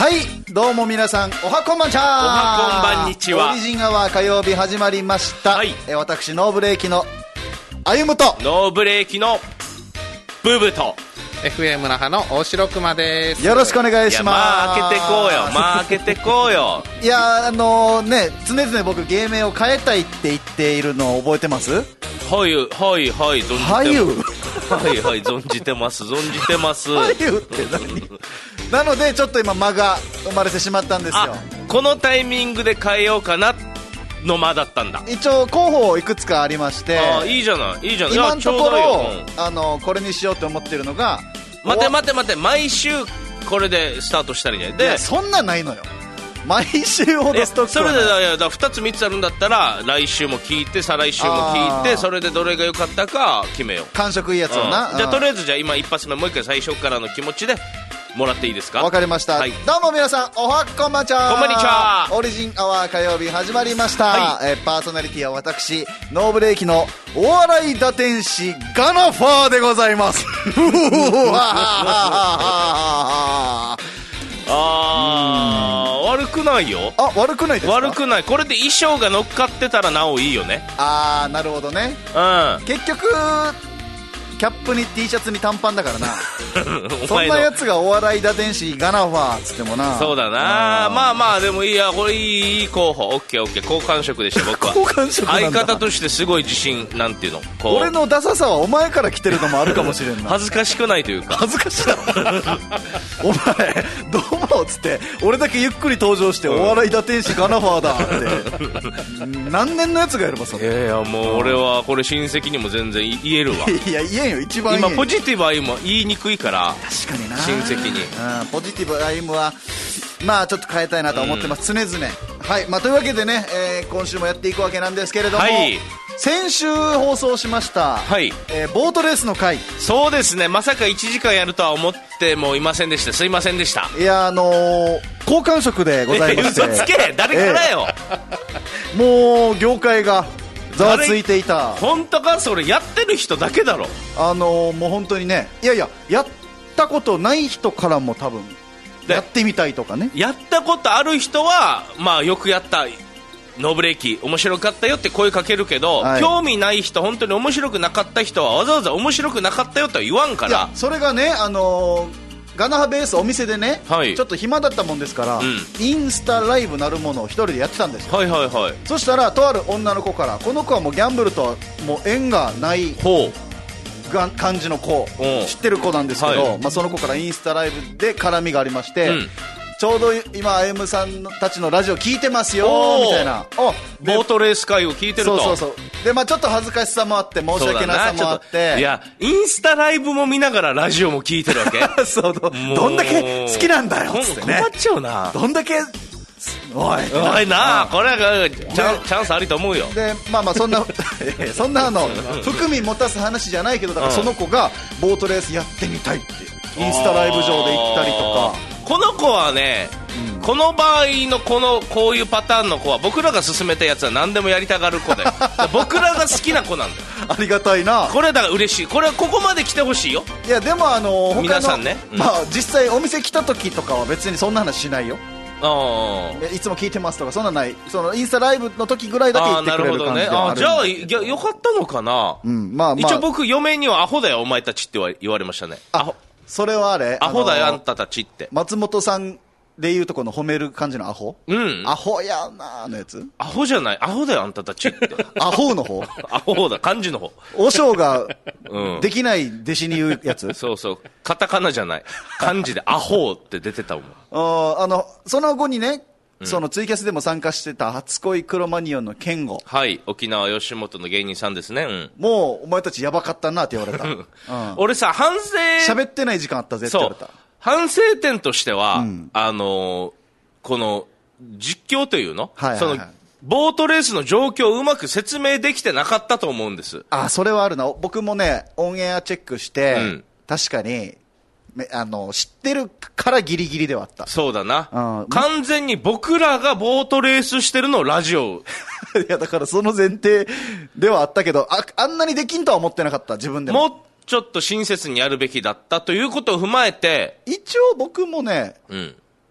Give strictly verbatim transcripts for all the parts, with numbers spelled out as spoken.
はい、どうも皆さん、おはこんばんちゃー。おはこんばんにちは。 オリジンアワー火曜日始まりました。はい、え私ノーブレーキのあゆむとノーブレーキのブブとエフエム 那覇の大城熊です。 よろしくお願いします。 まあ開けてこうよ、まあ開けてこうよ。 いや、あのー、ね、常々僕芸名を変えたいって言っているのを覚えてます？ はいはいはい、存じてます。 はいはいはい、存じてます存じてます。 はいって何？なのでちょっと今間が生まれてしまったんですよ。 このタイミングで変えようかなの間だったんだ。 一応候補いくつかありまして、 あ、いいじゃないいいじゃない。 今のところ、 うん、 あのこれにしようと思ってるのが、 待て待て待て、毎週これでスタートしたらいいんじゃないで。 いや、そんなんないのよ。毎週ほどストックはない。 それでだいやだふたつみっつあるんだったら、来週も聞いて再来週も聞いて、それでどれが良かったか決めよう。 感触いいやつをな、 うん、じゃあとりあえずじゃあ今一発目もう一回最初からの気持ちでもらっていいですか？ わかりました、はい、どうも皆さん、おはこんばんちゃー。 こんばんにちは。 オリジンアワー火曜日始まりました、はい、えー、パーソナリティは私ノーブレーキのお笑い打天使ガナファーでございますあー、悪くないよ。 あ、悪くないですか？ 悪くない。これで衣装が乗っかってたらなおいいよね。 あー、なるほどね。 うん、結局キャップに T シャツに短パンだからなそんなやつがお笑い打天使ガナファーっつってもな。 そうだな。まあまあでもいいや、これいい、いい候補。オッケーオッケー。好感触でした僕は。 好感触なんだ。 相方としてすごい自信、なんていうの、こう俺のダサさはお前から来てるのもあるかもしれんな恥ずかしくないというか。 恥ずかしいだろお前どうもっつって俺だけゆっくり登場して、うん、お笑い打天使ガナファーだって何年のやつがやればそれ。 いやいや、もう俺はこれ親戚にも全然言えるわいや言えんよ、一番言えんよ。 今ポジティブアイムは言いにくいから。 確かにな、 親戚に、 うん、ポジティブアイムはまあちょっと変えたいなと思ってます、うん、常々。はい、まあ、というわけでね、えー、今週もやっていくわけなんですけれども、はい、先週放送しました、はい、えー、ボートレースの回。 そうですね、まさかいちじかんやるとは思ってもいませんでした。すいませんでした。 いや、あのー、好感触でございまして、 嘘つけ、誰からよ、 えー、もう業界がざわついていた。 本当か？それやってる人だけだろ。 あのー、もう本当にね、いやいや、やったことない人からも多分やってみたいとかね、 やったことある人は、まあ、よくやった、ノーブレーキ面白かったよって声かけるけど、はい、興味ない人、本当に面白くなかった人はわざわざ面白くなかったよとは言わんから。いや、 それがね、あのーガナハベースお店でね、はい、ちょっと暇だったもんですから、うん、インスタライブなるものを一人でやってたんですよ、 はいはいはい、 そしたらとある女の子から、この子はもうギャンブルとはもう縁がないが感じの子、知ってる子なんですけど、はい、まあ、その子からインスタライブで絡みがありまして、うん、ちょうど今あゆむさんたちのラジオ聞いてますよみたいな、 ボートレース会を聞いてると。 そうそうそう。で、まあ、ちょっと恥ずかしさもあって申し訳なさもあって、 いや、インスタライブも見ながらラジオも聞いてるわけそうど、どんだけ好きなんだよっつってね。 困っちゃうな。 どんだけおいおいなあ、これはチャン、チャンスありと思うよ。 で、まあまあそんなそんなあの含み持たす話じゃないけど、だからその子がボートレースやってみたいってインスタライブ上で行ったりとか。 この子はね、うん、この場合のこのこういうパターンの子は僕らが勧めたやつは何でもやりたがる子で僕らが好きな子なんだよありがたいな。 これだから嬉しい。これはここまで来てほしいよ。 いやでもあの他の皆さんね、 うん、まあ実際お店来た時とかは別にそんな話しないよ。あいつも聞いてますとかそんなない。そのインスタライブの時ぐらいだけ言ってくれる感じではある。 あ、なるほどね。あ、じゃあよかったのかな、うん、まあまあ、一応僕嫁にはアホだよお前たちって言われましたね。 アホ、それはあれ、 アホだよあんたたちって。 松本さんでいうとこの褒める感じのアホ、 うん、 アホやなーのやつ。 アホじゃない、アホだよあんたたちってアホの方アホだ、漢字の方。 和尚ができない弟子に言うやつ、 うん、そうそう、カタカナじゃない漢字でアホって出てたもん。 ああのその後にね、そのツイキャスでも参加してた初恋クロマニオンのケンゴ、 はい、沖縄吉本の芸人さんですね、うん、 もうお前たちやばかったなって言われた、うん、 俺さ反省喋ってない時間あったぜって言われた。 反省点としては、うん、あのー、この実況というの、はいはいはい、そのボートレースの状況をうまく説明できてなかったと思うんです。 あ、それはあるな。僕もねオンエアチェックして、うん、確かにあの知ってるからギリギリではあった。 そうだな、うん、完全に僕らがボートレースしてるのをラジオいやだからその前提ではあったけど、 あ, あんなにできんとは思ってなかった。自分でももうちょっと親切にやるべきだったということを踏まえて、 一応僕もね、うん、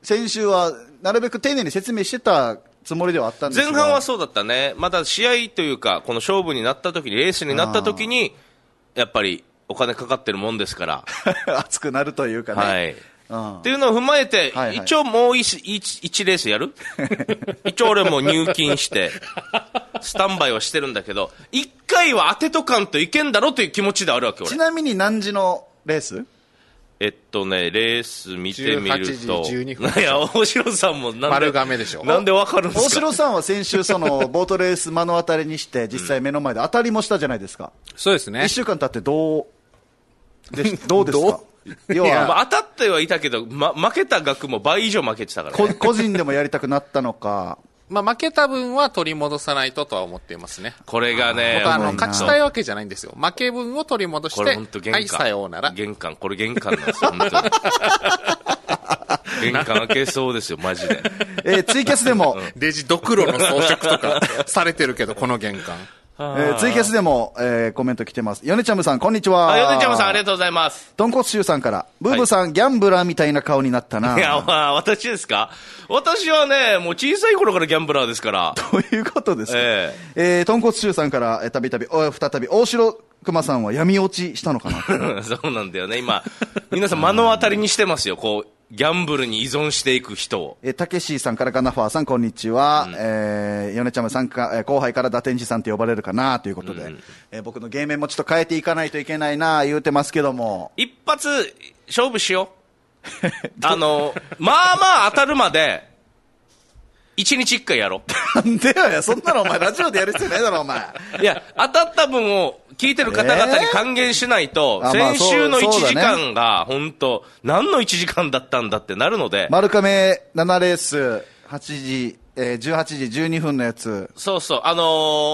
先週はなるべく丁寧に説明してたつもりではあったんですが、 前半はそうだったね。また試合というかこの勝負になった時にレースになった時にやっぱりお金かかってるもんですから熱くなるというかね、 はいうん、っていうのを踏まえて、はいはい、一応もう 1, 1レースやる一応俺も入金してスタンバイはしてるんだけどいっかいは当てとかんといけんだろという気持ちであるわけ。俺ちなみに何時のレース？ えっとねレース見てみるとじゅうはちじじゅうにふん。 いや大城さんもなんで丸亀でしょ。 なんでわかるんですか？ 大城さんは先週そのボートレース目の当たりにして実際目の前で当たりもしたじゃないですか、 うん、そうですね。 いっしゅうかん経ってどうでどうですか？ 要は、まあ、当たってはいたけど、ま、負けた額も倍以上負けてたから、ね、 個人でもやりたくなったのかまあ負けた分は取り戻さないととは思っていますね。 これがね、 僕はあの勝ちたいわけじゃないんですよ。負け分を取り戻して、はい、さようなら。 玄関、これ玄関なんですよ、本当に。玄関開けそうですよ、マジで。 えー、ツイキャスでも、 うん、デジドクロの装飾とかされてるけど、この玄関。 えー、ツイキャスでも、えー、コメント来てます。ヨネちゃむさんこんにちは。 あ、ヨネちゃむさんありがとうございます。 豚骨臭さんからブーブーさん、はい、ギャンブラーみたいな顔になったな。 いや、まあ、私ですか？私はねもう小さい頃からギャンブラーですから。 どういうことですか？えー、えー、豚骨臭さんからたびたび再び大城熊さんは闇落ちしたのかなそうなんだよね。今皆さん目の当たりにしてますよ、こうギャンブルに依存していく人を。 えー、たけしさんからガナファーさんこんにちは、うん、えー、ヨネちゃむさんか、えー、後輩から打天使さんって呼ばれるかなということで、うん、えー、僕の芸名もちょっと変えていかないといけないな言うてますけども、 一発勝負しようあのまあまあ当たるまで一日一回やろうなんでよ、そんなのお前ラジオでやる必要ないだろお前。 いや当たった分を聞いてる方々に還元しないと、えー、先週のいちじかんが本当何のいちじかんだったんだってなるので、 丸亀ななレースはちじ、えー、じゅうはちじじゅうにふんのやつ、 そうそう、あのー、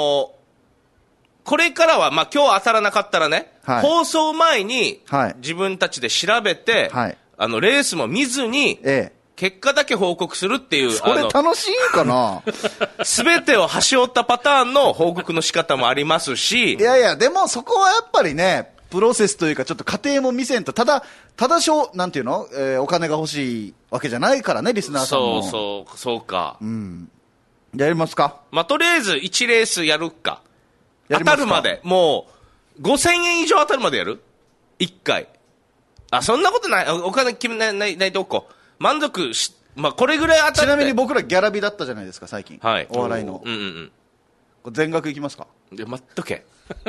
これからは、まあ、今日当たらなかったらね、はい、放送前に自分たちで調べて、はい、あのレースも見ずに、ええ、結果だけ報告するっていう。 それ楽しいかなすべてを端折ったパターンの報告の仕方もありますし。 いやいや、でもそこはやっぱりね、プロセスというかちょっと過程も見せんと、ただ、ただしょう、なんていうの、えー、お金が欲しいわけじゃないからね、リスナーさんも。 そうそう、そうか。 うん。やりますか？ まあ、とりあえずいちレースやるか。やりますか？当たるまで。もう、ごせんえん以上当たるまでやる？ いっ 回。あ、そんなことない。お金決めない、ない、ないとこ。満足し、まあ、これぐらい当たって。 ちなみに僕らギャラビだったじゃないですか、最近。 はい。 お笑いの。 うんうんうん。全額いきますか？ いや、待っとけ。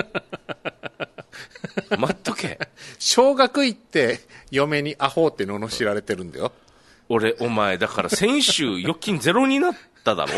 待っとけ。 小学行って、嫁にアホって罵られてるんだよ。 俺、お前、だから先週、預金ゼロになっただろ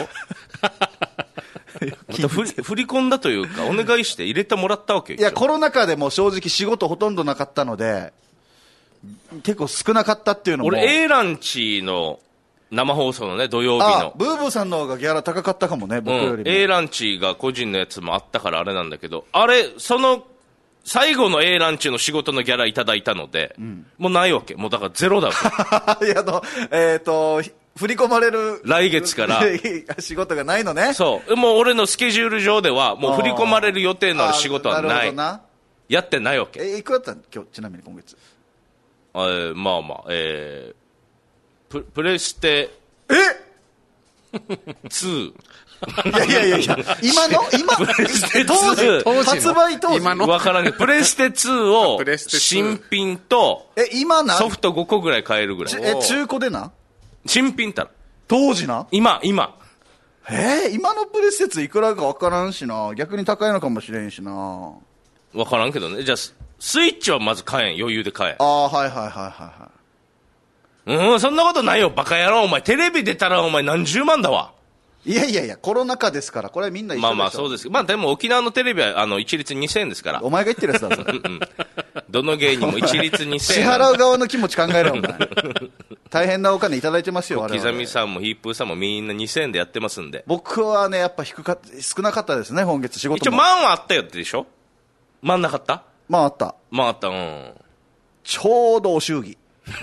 また振り、振り込んだというか、お願いして入れてもらったわけよ。 いや、コロナ禍でも正直仕事ほとんどなかったので、結構少なかったっていうのも。 俺 A ランチの生放送のね、土曜日のブーブーさんの方がギャラ高かったかもね、僕よりも、うん、 A ランチが個人のやつもあったからあれなんだけど、あれその最後の A ランチの仕事のギャラいただいたので、うん、もうないわけ。もうだからゼロだわけ。 いや、あのえっ、ー、と振り込まれる来月から仕事がないのね。 そうもう俺のスケジュール上ではもう振り込まれる予定のある仕事はない。なやってないわけ。 えいくらだった今日ちなみに今月。 えー、まあまあ、えー、プ, プレステえツーいやいやいやいや今の今プレステ当時当時発売当時今の分からんけどプレステツーを新品とえ今なソフトごこぐらい買えるぐらい。 え中古でな新品たら当時な今今えー、今のプレステツーいくらか分からんしな、逆に高いのかもしれんしな。 分からんけどね。じゃあスイッチはまず買えん、余裕で買えん。 ああはいはいはいはいはい。うん、そんなことないよバカ野郎。お前テレビ出たらお前何十万だわ。 いやいやいやコロナ禍ですからこれはみんな一緒でしょ。 まあまあそうです。まあでも沖縄のテレビはあの一律にせんえんですから。 お前が言ってるやつだぞ、うん、 どの芸人も一律にせんえん。 支払う側の気持ち考えろお前大変なお金いただいてますよ。 小刻みさんもヒップーさんもみんなにせんえんでやってますんで。 僕はねやっぱ低か少なかったですね今月仕事も。 一応万はあったよってでしょ。万なかった。 まああった。 まああった。うん。 ちょうどお祝儀。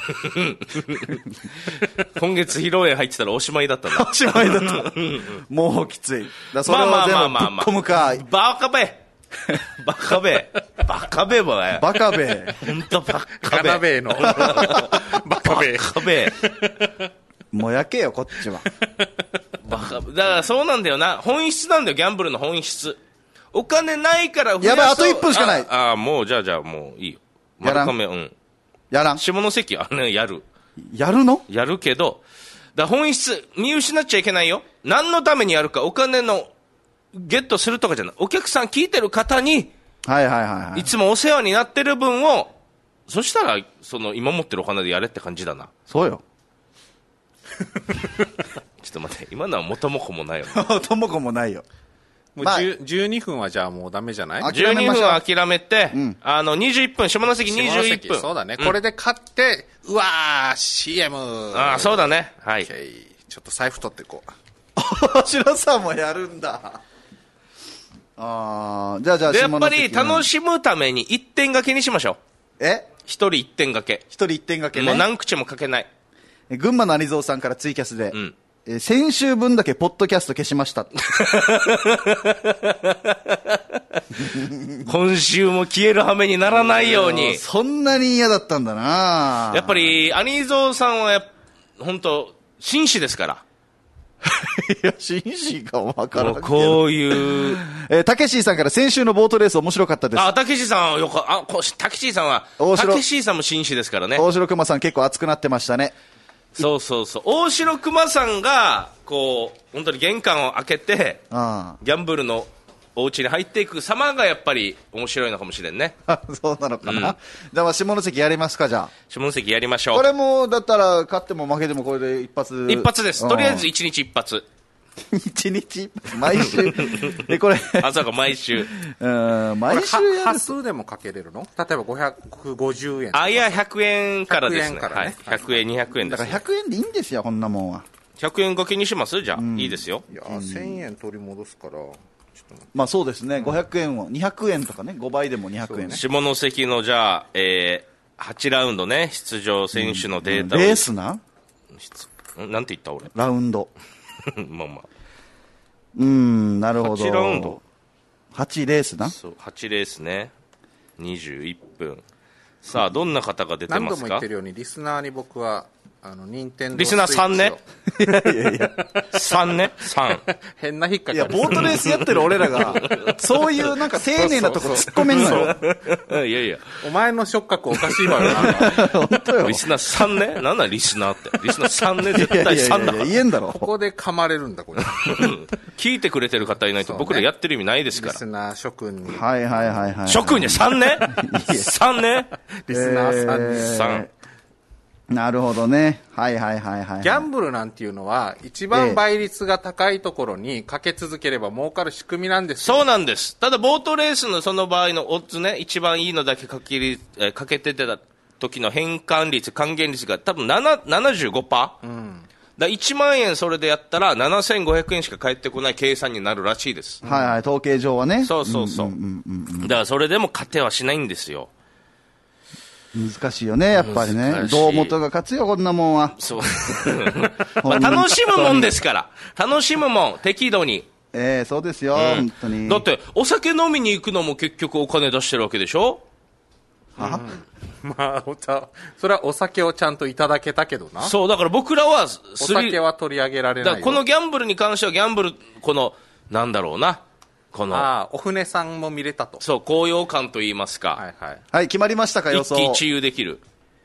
今月披露宴入ってたらおしまいだったんだ。 おしまいだった。もうきつい。だそれは全部ぶっ込むか。 バカべ。バカべ。バカべばね。 バカべ。 本当バカべ。 カナベの。バカべ。 バカべ。 もうやけよこっちは。 バカだからそうなんだよな。本質なんだよ、ギャンブルの本質。お金ないから増やそう。 やばい、あといっぷんしかない。 ああ、もうじゃあじゃあもういいよ。 やらん。 うん。 やらん。 下関はね、やる。 やるの？ やるけど、だ本質、見失っちゃいけないよ。何のためにやるか、お金のゲットするとかじゃない。お客さん聞いてる方に、 はいはいはい、はい。 いつもお世話になってる分を、そしたら、その、今持ってるお金でやれって感じだな。 そうよ。 ちょっと待って、今のは元も子もないよ。 元も子もないよ。 もう、まあ、じゅうにふんはじゃあもうダメじゃない？ じゅうにふんは諦めて、うん、あの、にじゅういっぷん、下関にじゅういっぷん。 そうだね、うん。これで勝って、うわー、シーエム。 ああ、そうだね。はい。 ちょっと財布取っていこう。 大城さんもやるんだ。ああ、じゃあじゃあ、 で、やっぱり楽しむために一点掛けにしましょう。え？ 一人一点掛け。 一人一点掛けね。 もう何口もかけない。 群馬のアニゾーさんからツイキャスで、 うん、 え先週分だけポッドキャスト消しました。 今週も消える羽目にならないように。 そんなに嫌だったんだな。 やっぱりアニゾーさんはや本当紳士ですから。 いや、紳士かわからんけど。 こういう。 えー、たけしーさんから先週のボートレース面白かったです。 あ、たけしさんよか、あ、こたけしさんは、たけしさんも紳士ですからね。 大城熊さん結構熱くなってましたね。 そうそうそう。大城熊さんが、こう、本当に玄関を開けて、 あギャンブルのお家に入っていく様がやっぱり面白いのかもしれんね。 そうなのかな。うん、じゃあ下関やりますか、じゃあ。 下関やりましょう。 これも、だったら、勝っても負けてもこれで一発。 一発です。とりあえず一日一発。 一日一発毎週。え、これ。 あ、そうか、毎週。 うん、毎週やる。 端数でもかけれるの？例えばごひゃくごじゅうえん。 あ、いや、ひゃくえんからですね。 ひゃくえんからね。 はい。ひゃくえん、にひゃくえんです、ね。 だからひゃくえんでいいんですよ、こんなもんは。 ひゃくえん掛けにしますじゃあ、うん、いいですよ。 いや、せんえん取り戻すから。 まあそうですね、ごひゃくえんをにひゃくえんとかね、ごばいでもにひゃくえんね。 下関のじゃあ、えー、はちラウンドね、出場選手のデータを、 うん、レースななんて言った俺。 ラウンド。 まあまあ。 うーん、なるほど。 はちラウンド。 はちレースな。 そう、はちレースね。にじゅういっぷん。さあ、どんな方が出てますか？ 何度も言ってるように、リスナーに僕は、あの、任天堂リスナーさんね。 いやいやいや。 さんね。さん。 変な引っかかり。 いや、ボートレースやってる俺らが、そういうなんか丁寧なとこ突っ込めんのよ。 いやいや。 お前の触覚おかしいわよな。 本当よ。 リスナーさんね。なんだリスナーって。リスナーさんね。絶対さんだから。 言えんだろ。 ここで噛まれるんだ、これ。 聞いてくれてる方いないと僕らやってる意味ないですから。 リスナー諸君に。 はいはいはいはい。 諸君にさんね。さんね。 リスナーさんに。 さん。 なるほどね。はいはいはいはい。 ギャンブルなんていうのは、一番倍率が高いところにかけ続ければ儲かる仕組みなんですよ。 そうなんです。ただ、ボートレースのその場合のオッズね、一番いいのだけかけり、えー、かけてた時の変換率、還元率が多分なな、ななじゅうごパーセント。うん。だいちまんえんそれでやったらななせんごひゃくえんしか返ってこない計算になるらしいです。 はいはい、統計上はね。 そうそうそう。だからそれでも勝てはしないんですよ。 難しいよね、やっぱりね。胴元が勝つよ、こんなもんは。 そう。まあ、楽しむもんですから。楽しむもん、適度に。 ええー、そうですよ、うん、本当に。 だって、お酒飲みに行くのも結局お金出してるわけでしょ？ は、 うん、まあ、それはお酒をちゃんといただけたけどな。 そう、だから僕らは、お酒は取り上げられないよ。 だからこのギャンブルに関してはギャンブル、この、なんだろうな。このああ、お船さんも見れたと。 そう、高揚感と言いますか。 はいはい。 はい、決まりましたか、予想。 一喜一憂できる。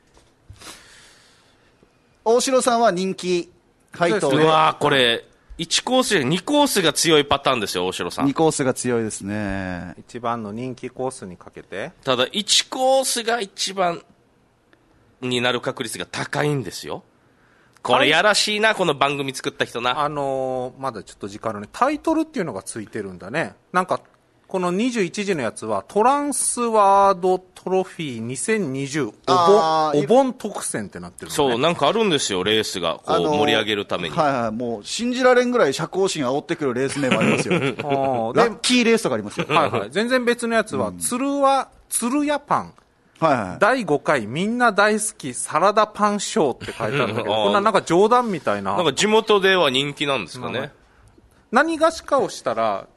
大城さんは人気配当で。 うわー、これ、いちコースでにコースが強いパターンですよ、大城さん。 にコースが強いですね。 一番の人気コースにかけて。 ただ、いちコースが一番になる確率が高いんですよ。これやらしいな、この番組作った人な。 あのー、まだちょっと時間あるね。タイトルっていうのがついてるんだね。なんか、このにじゅういちじのやつは、トランスワードトロフィーにせんにじゅうお盆、お盆特選ってなってるのね。 そう、なんかあるんですよ、レースが。こう、盛り上げるために。 はいはい、もう、信じられんぐらい社交心煽ってくるレース名もありますよ。ラッキーレースとかありますよ。 はいはい。全然別のやつは、うん、鶴は、鶴屋パン。 はいはい、 だいごかいみんな大好きサラダパンショーって書いてあるんだけど、こんななんか冗談みたいな。 なんか地元では人気なんですかね。 何がしかをしたら、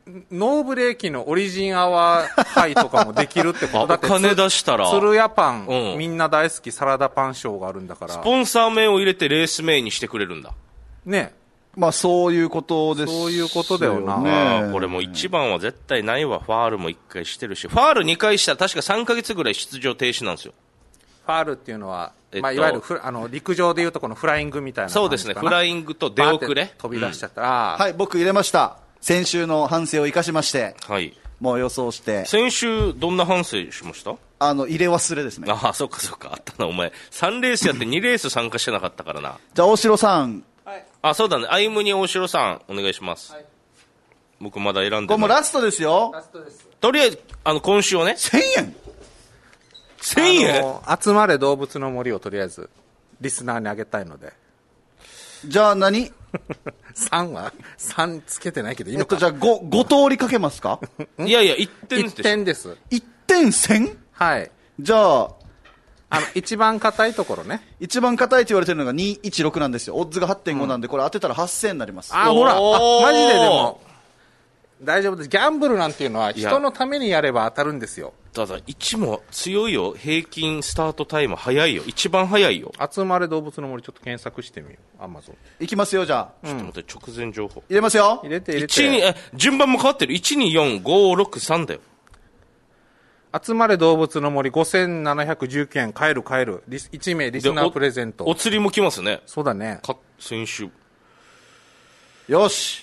ノーブレーキのオリジンアワーハイとかもできるってことだって。 お金出したら。 鶴屋パン、 うん、 みんな大好きサラダパンショーがあるんだから。 スポンサー名を入れてレース名にしてくれるんだ。 ね。 まあそういうことですよね。 そういうことだよな。 ね、これも一番は絶対ないわ。ファールも一回してるし。ファール二回したら確かさんかげつぐらい出場停止なんですよ。 ファールっていうのは、えっとまあ、いわゆるフあの陸上でいうとこのフライングみたいな感じかな。 そうですね。フライングと出遅れ。 飛び出しちゃったら、 うん、はい、僕入れました。先週の反省を生かしまして。 はい。 もう予想して。 先週どんな反省しました？ あの、入れ忘れですね。 ああ、そうかそうか。あったな、お前。さんレースやってにレース参加してなかったからな。 じゃあ、大城さん。 はい。あ、そうだね。歩夢に大城さん、お願いします。はい。僕まだ選んでない。 これもラストですよ。 ラストです。 とりあえず、あの、今週はね。 せんえんせんえん集まれ動物の森をとりあえず、リスナーにあげたいので。 じゃあ何さんはさんつけてないけどいいのか。 えっと、じゃあ 5, 5通りかけますかいやいや、いってんです。 いってんです。 いってんせんはい。 じゃあ、 あの、一番硬いところね。 一番硬いと言われてるのがにひゃくじゅうろくなんですよ。オッズが はってんご なんで、これ当てたらはっせんになります。 あ、ほら。あ、マジででも、大丈夫です。ギャンブルなんていうのは人のためにやれば当たるんですよ。 ただ、いちも強いよ。平均スタートタイム早いよ。一番早いよ。 集まれ動物の森ちょっと検索してみよう。アマゾン。 いきますよ、じゃあ。 ちょっと待って、直前情報。 入れますよ。 入れて入れて。 いちに、え、順番も変わってる。いちによんごろくさんだよ。 集まれ動物の森ごせんななひゃくじゅうきゅうえん。買える買える。リスいち名リスナープレゼント。 お釣りも来ますね。 そうだね。 か、先週。 よし。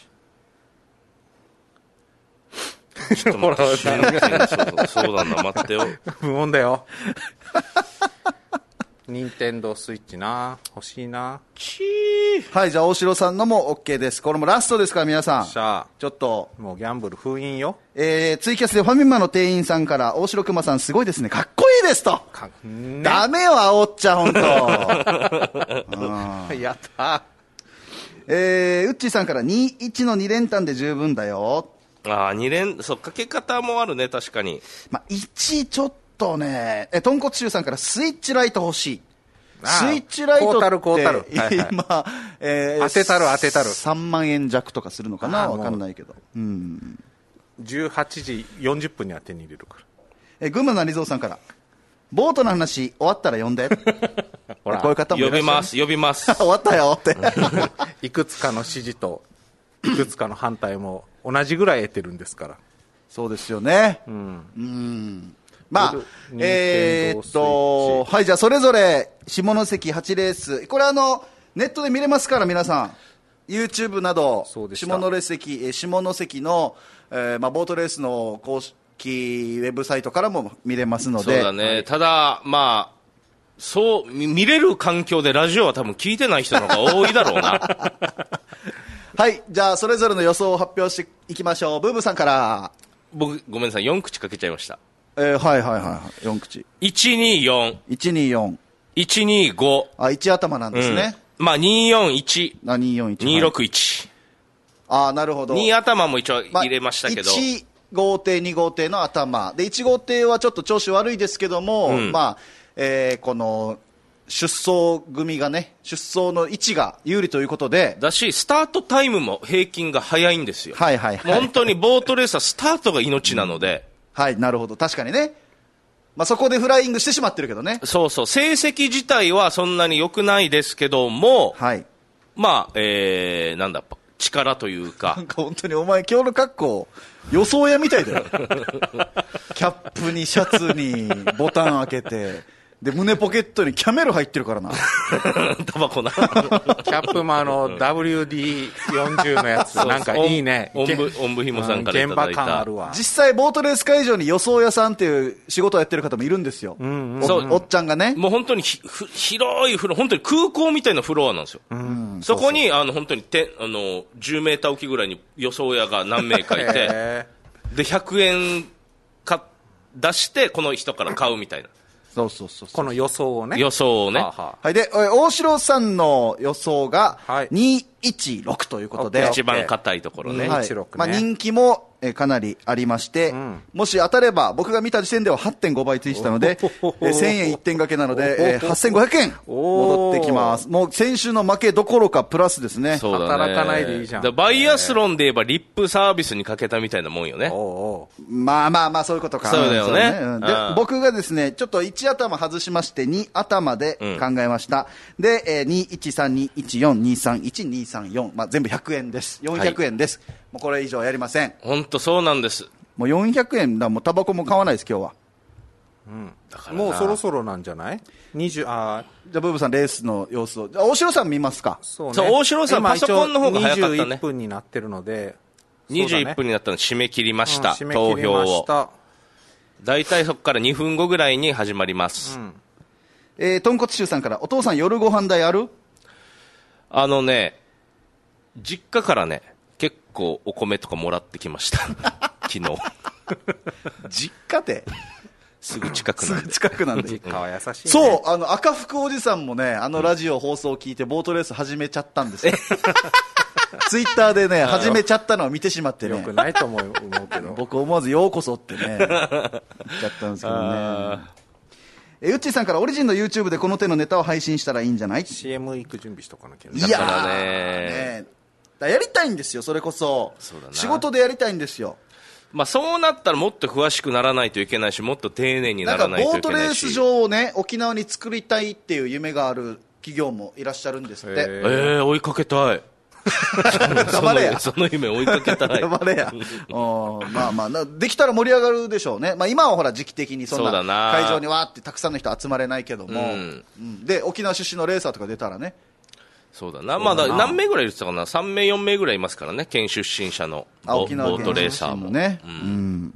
ちょっと待って、そうそうだな、待ってよ。 無音だよ。任天堂スイッチな、欲しいな。 ちー。はい、じゃあ大城さんのも OK です。これもラストですから皆さん。 しゃあ。 ちょっと。 もうギャンブル封印よ。 えー、ツイキャスでファミマの店員さんから、大城熊さんすごいですね。かっこいいですと。かね、ダメよ、煽っちゃ、ほんと。 やった。 えー、ウッチーさんからにたいいちのに連単で十分だよ。 ああ、に連、そう、かけ方もあるね、確かに。 まあ、いちちょっとね、え、豚骨臭さんからスイッチライト欲しい。スイッチライトって、こうたるこうたる。はいはい、今、えー、 当てたる当てたる。 さんまんえん弱とかするのかなわかんないけど。うん。 じゅうはちじよんじゅっぷんには手に入れるから。 え、群馬のりぞうさんから、ボートの話終わったら呼んで。ほら、こういう方もいらっしゃる。 呼びます、呼びます。 終わったよって。 いくつかの支持と、いくつかの反対も同じぐらい得てるんですから。 そうですよね。うん。うん。まあ、えー、っと、はい、じゃあそれぞれ、下関はちレース、これあの、ネットで見れますから皆さん、YouTube など、下関、下関の、えー、まあ、ボートレースの公式ウェブサイトからも見れますので。 そうだね。はい、ただ、まあ、そう、見れる環境でラジオは多分聞いてない人の方が多いだろうな。 はい。じゃあ、それぞれの予想を発表していきましょう。ブーブーさんから。 僕、ごめんなさい。よん口かけちゃいました。 えー、はいはいはい。よん口。 いちによん。 いちによん。 いちにご。 あ、いち頭なんですね。 うん、まあ、によんいち。 あ、によんいち。 にろくいち。 ああ、なるほど。 に頭も一応入れましたけど。 まあ、いち号艇、に号艇の頭。で、いち号艇はちょっと調子悪いですけども、うん、まあ、えー、この、出走組がね、出走の位置が有利ということで。 だし、スタートタイムも平均が早いんですよ。 はいはいはい。 本当にボートレースはスタートが命なので。 うん、はい、なるほど。確かにね。まあ、そこでフライングしてしまってるけどね。 そうそう。成績自体はそんなに良くないですけども、 はい。 まあ、えー、なんだ、力というか。 なんか本当にお前今日の格好、予想屋みたいだよ。キャップにシャツにボタン開けて。で、胸ポケットにキャメル入ってるからな。 タバコな。キャップもあの、ダブリューディーよんじゅう のやつ、なんかいいね。 おんぶ、おんぶひもさんからいただいた。 現場感あるわ。 実際、ボートレース会場に予想屋さんっていう仕事をやってる方もいるんですよ。 うんうん、 お, おっちゃんがね。 もう本当にひふ広いフロア、本当に空港みたいなフロアなんですよ。 うん、 そこに、あの、本当にてあの、じゅうメーターおきぐらいに予想屋が何名かいて、で、ひゃくえんか出して、この人から買うみたいな。 そうそうそうそう。 この予想をね。 予想をね。 はあはあ、はい。で、大城さんの予想が、にいいちろくということで。 一番硬いところね。 はい、まあ、人気もえかなりありまして、うん、もし当たれば、僕が見た時点では はってんご 倍ついてたので、えせんえんいってん掛けなので、えー、はっせんごひゃくえん戻ってきます。もう先週の負けどころかプラスですね。 そうだね。 働かないでいいじゃん。 だバイアスロンで言えばリップサービスにかけたみたいなもんよね。おうおう、まあまあまあ、そういうことか。 そうだよね。 ね、うん、で僕がですね、ちょっといち頭外しまして、に頭で考えました。うん、で、えー、にいちさんにいちよんにさんいちにさんよん、まあ、全部ひゃくえんです。よんひゃくえんです。はい、もうこれ以上やりません。 本当そうなんです。 もうよんひゃくえんだ、もうタバコも買わないです、今日は。 うん、だからもうそろそろなんじゃない？にじゅう、あじゃあ、ブーブさん、レースの様子を。大城さん見ますか？ そうね。 そう、大城さん、パソコンの方が早かったね。 にじゅういっぷんになってるので。 にじゅういっぷんになったので締め切りました、うん、投票を。だいたいそこからにふんごぐらいに始まります。うん、 えー、豚骨臭さんから、お父さん夜ご飯代ある？ あのね、実家からね、結構お米とかもらってきました。昨日。 実家ですぐ近くなんで。 すぐ近くなんで。 実家は優しいね。 そう、あの、赤福おじさんもね、あのラジオ放送を聞いてボートレース始めちゃったんですよ。ツイッターでね、始めちゃったのを見てしまってね。 よくないと思うけど。 僕思わずようこそってね、言っちゃったんですけどね。え、うっちーさんから、オリジンの YouTube でこの手のネタを配信したらいいんじゃない？ シーエム 行く準備しとかなきゃね。いやーね、だやりたいんですよ、それこそ。そうだな。仕事でやりたいんですよ。 まあ、そうなったらもっと詳しくならないといけないし、もっと丁寧にならないといけないし。なんかボートレース場をね、沖縄に作りたいっていう夢がある企業もいらっしゃるんですって。えー、追いかけたい。頑張れや。その夢追いかけたい。 頑張れや。まあまあ、できたら盛り上がるでしょうね。まあ今はほら時期的にそんな会場にわーってたくさんの人集まれないけども。うんうん、で、沖縄出身のレーサーとか出たらね。 そうだな。まだ何名ぐらいいるってたかな。さんめいよんめいぐらいいますからね。県出身者のボートレーサーもね。うん。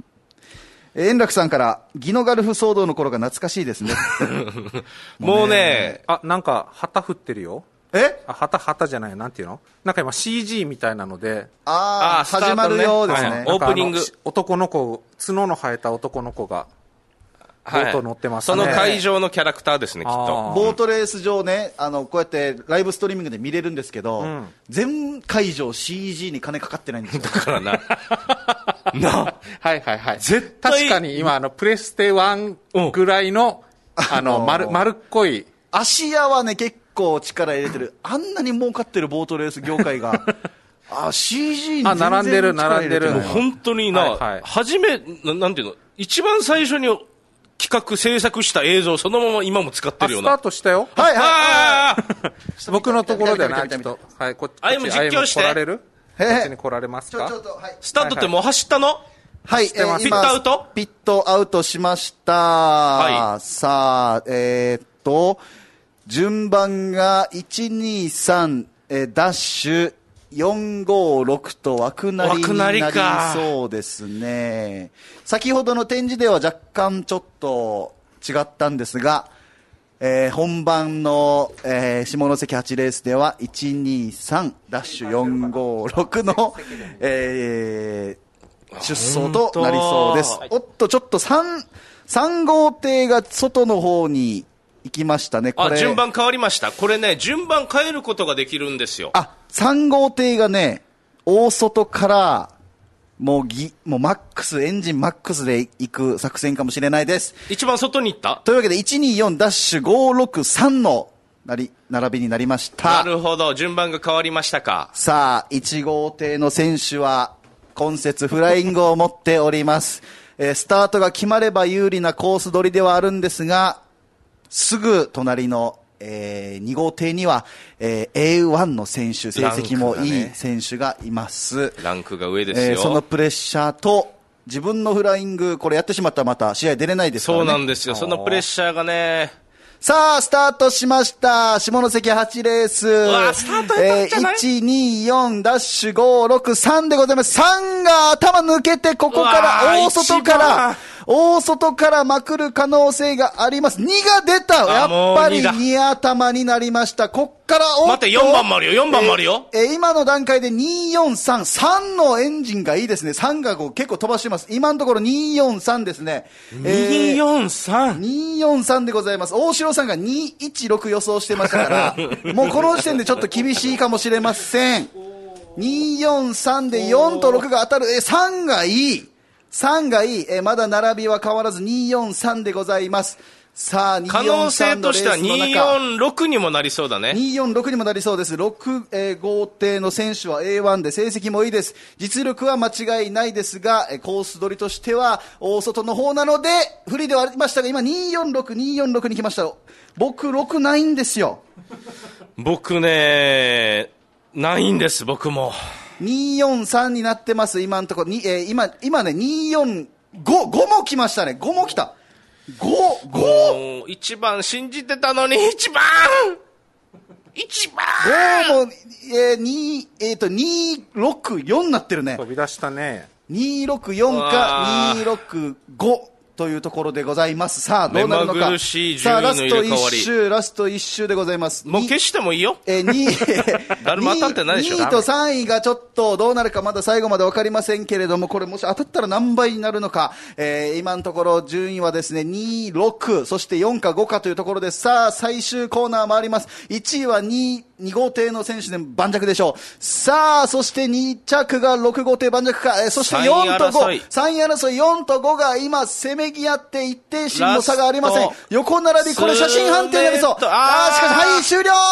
円楽さんから、ギノガルフ騒動の頃が懐かしいですね。 もうね、 あ、なんか旗振ってるよ。 えあ、旗、旗じゃない、なんていうの？なんか今 シージー みたいなので。 ああ、始まるようですね。はい、 オープニング。 男の子、角の生えた男の子が、ボート乗ってますね。 その会場のキャラクターですね、きっと。 ボートレース場ね、あの、こうやってライブストリーミングで見れるんですけど、うん、全会場 シージー に金かかってないんですよ。 だからな。 なはいはいはい。絶対確かに今、あの、プレステワンぐらいの、あの、丸、丸っこい。 芦屋はね、結構力入れてる。あんなに儲かってるボートレース業界が。あ、シージー に全然並んでる、並んでる。 もう本当にな、はいはい、初め、な、なんていうの、一番最初に企画制作した映像そのまま今も使ってるような。 スタートしたよ。 はいはい。 僕のところでな、ちょっと。はい、こっち。 あいも実況して。 来られる？こっちに来られますか？ ちょ、ちょっと、はい。 スタートってもう走ったの？ はい、 えー、ピットアウト？ ピットアウトしました。はい。さあ、えー、っと、順番がいちにさん、えー、ダッシュよんごろくと枠なりになりそうですね。先ほどの展示では若干ちょっと違ったんですが、えー、本番の、えー、下関はちレースではいちにさんダッシュよんごろくの、えー、出走となりそうです。おっとちょっとさん、さん号艇が外の方に行きましたね。これあ、順番変わりました。これね、順番変えることができるんですよ。 あ、さん号艇がね、大外から、もうぎ、もうマックス、エンジンマックスで行く作戦かもしれないです。 一番外に行った？ というわけで、いちによんダッシュごろくさんの、なり、並びになりました。 なるほど。順番が変わりましたか。 さあ、いち号艇の選手は、今節フライングを持っております。えー、スタートが決まれば有利なコース取りではあるんですが、すぐ隣の、えー、に号艇には、えー、エーワン の選手、成績もいい選手がいます。 ランクが上ですよ。 えー、そのプレッシャーと、自分のフライング、これやってしまったらまた試合出れないですからね。 そうなんですよ。そのプレッシャーがね。 さあ、スタートしました。下関はちレース。うわ、スタートやったんじゃない？ えー、いちによんダッシュごろくさんでございます。さんが頭抜けて、ここから、大外から、 大外からまくる可能性があります。にが出た。やっぱりに頭になりました。こっからおっと。 待って、よんばんもあるよ、よんばんもあるよ。 えー、えー、今の段階でによんさん、さんのエンジンがいいですね。さんがこう結構飛ばしてます。今のところによんさんですね。 によんさん、 によんさんでございます。大城さんがにいちろく予想してましたから、もうこの時点でちょっと厳しいかもしれません。によんさんでよんとろくが当たる。えー、さんがいい。さんがいい。えー、まだ並びは変わらずによんさんでございます。さあ、によんさんのレースの中。可能性としてはによんろくにもなりそうだね。によんろくにもなりそうです。ろく、えー、号艇の選手は エーワン で成績もいいです。実力は間違いないですが、えー、コース取りとしては大外の方なので、不利ではありましたが、今によんろく、によんろくに来ました。僕ろくないんですよ。 僕ね、ないんです、僕も。 によんさんになってます、今のところ。に、えー、今、今ね、によんご、ごも来ましたね。ごも来た。ご、ご! 一番信じてたのに、一番一番ごも、えー、に、えっ、ー、と、にろくよんになってるね。 飛び出したね。 にろくよんかにろくごというところでございます。さあ、どうなるのか。さあ、ラストいっ周、ラストいっ周でございます。 もう消してもいいよ。 えー、に、 誰も当たってないでしょ。 にいとさんいがちょっとどうなるかまだ最後までわかりませんけれども、これもし当たったら何倍になるのか。えー、今のところ順位はですね、に、ろく、そしてよんかごかというところです。さあ、最終コーナー回ります。いちいはに、に号艇の選手で盤石でしょう。さあ、そしてに着がろく号艇盤石か。えー、そしてよんとご。さんい争いよんとごが今、せめぎ合って一定心の差がありません。横並び、これ写真判定になりそう。ああ、しかし、はい、終了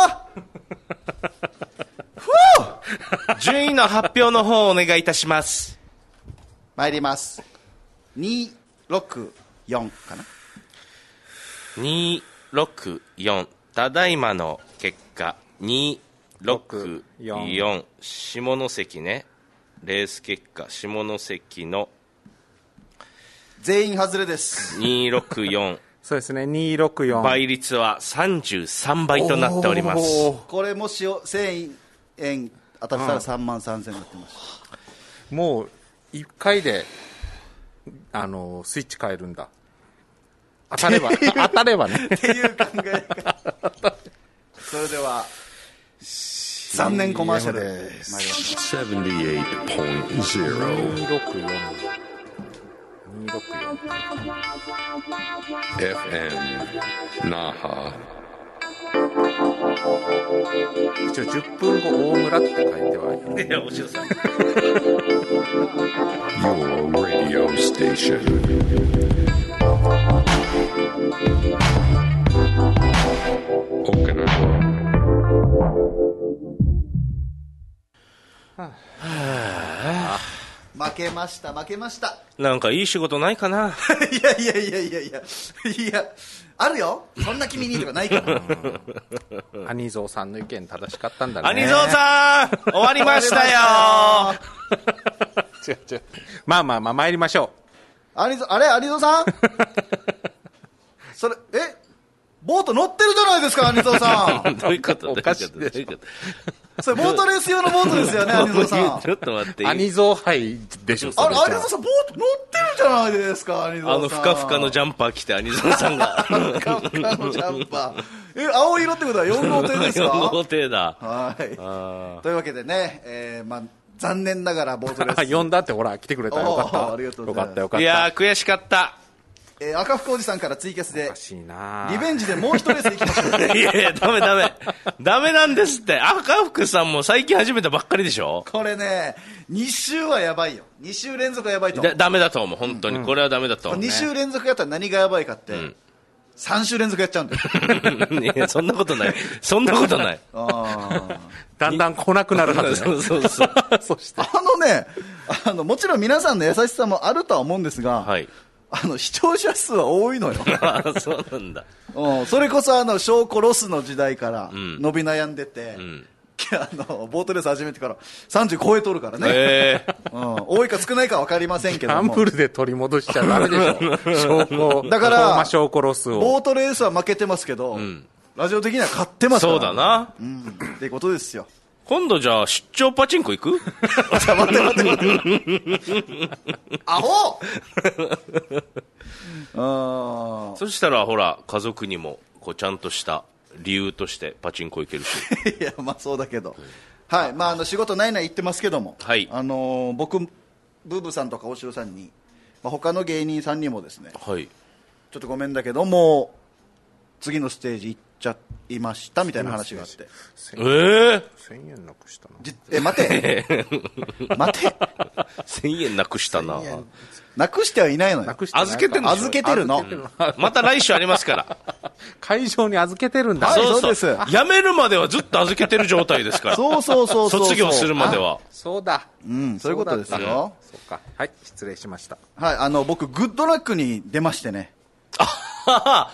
順位の発表の方をお願いいたします。 参ります。にろくよんかな。 にろくよん。ただいまの結果、にろくよん。下関ね。レース結果、下関の全員外れです。 にろくよん。 そうですね、にろくよん。 倍率はさんじゅうさんばいとなっております。 これもしせんえん当たったらさんまんさんぜんになってました。 うん、もういっかいであのスイッチ変えるんだ。当たれば当たればねっていう考え方。それでは残念コマーシャルで参りましょう。 にろくよん。にろくよんエフエム 那覇。 一応じゅっぷんご大村って書いてはいや、おしろさん。 Your radio station. 沖縄。 はあ、負けました負けました。 なんかいい仕事ないかな。 いやいやいやいやいやいや、あるよ、そんな君にとかないから兄蔵さんの意見正しかったんだね。 兄蔵さん終わりましたよ違う違う、まあまあまあ参りましょう。兄蔵、あれ兄蔵さんそれえボート乗ってるじゃないですか、兄蔵さん。 どういうこと？ おかしいでしょ。 それボートレース用のボートですよね、兄蔵さん。 ちょっと待って。 兄蔵杯でしょ。 あれ、兄蔵さんボート乗ってるじゃないですか、兄蔵さん。 あのふかふかのジャンパー着て兄蔵さんが。 ふかふかのジャンパー。え、青色ってことはよん号艇ですか？ よん号艇だ。 はい。というわけでね、えー、まあ残念ながらボートレース。 呼んだってほら来てくれたらよかった。 ありがとうございます。 よかったよかった。 いやー悔しかった。 えー、赤福おじさんからツイキャスでおかしいな、 リベンジでもう一レース行きましょう。 いやいやダメダメダメなんですって。赤福さんも最近始めたばっかりでしょ。 これねに週はやばいよ。に週連続はやばいと思う。 だダメだと思う本当に、うん、これはダメだと思う、ね、 に週連続やったら何がやばいかって、うん、さん週連続やっちゃうんだよ。 いやそんなことないそんなことない。 あだんだん来なくなるはず、ね、 そうそうそうそしてあのねあのもちろん皆さんの優しさもあるとは思うんですが、はい、あの視聴者数は多いのよ。 あそうなんだ。 うん、それこそあの証拠ロスの時代から伸び悩んでて、うん、あのボートレース始めてからさんじゅう超えとるからね、えーうん、多いか少ないか分かりませんけどもギャンブルで取り戻しちゃダメでしょ。証拠だから証拠ロスをボートレースは負けてますけど、うん、ラジオ的には勝ってますから。 そうだな、 うん、っていうことですよ。 今度じゃあ出張パチンコ行く？ じゃあ待って待って待ってアホあそしたらほら家族にもこうちゃんとした理由としてパチンコ行けるしいやまあそうだけど、はい、まあ、あの仕事ないない言ってますけども、 はい、 あのー、僕ブーブーさんとか大城さんに、まあ、他の芸人さんにもですね、 はい、 ちょっとごめんだけども次のステージ行っちゃいましたみたいな話があって、 えー、 せんえんなくしたな。 え待て待てせんえんなくしたな。 なくしてはいないのよ。 預けてるの預けてるの。 また来週ありますから会場に預けてるんだ。 はい、そうです。 辞めるまではずっと預けてる状態ですからそうそうそうそう。 卒業するまでは。 そうだ。 うん、そういうことですよ。 そうか。はい、失礼しました。 はい、あの僕グッドラックに出ましてね。 あはは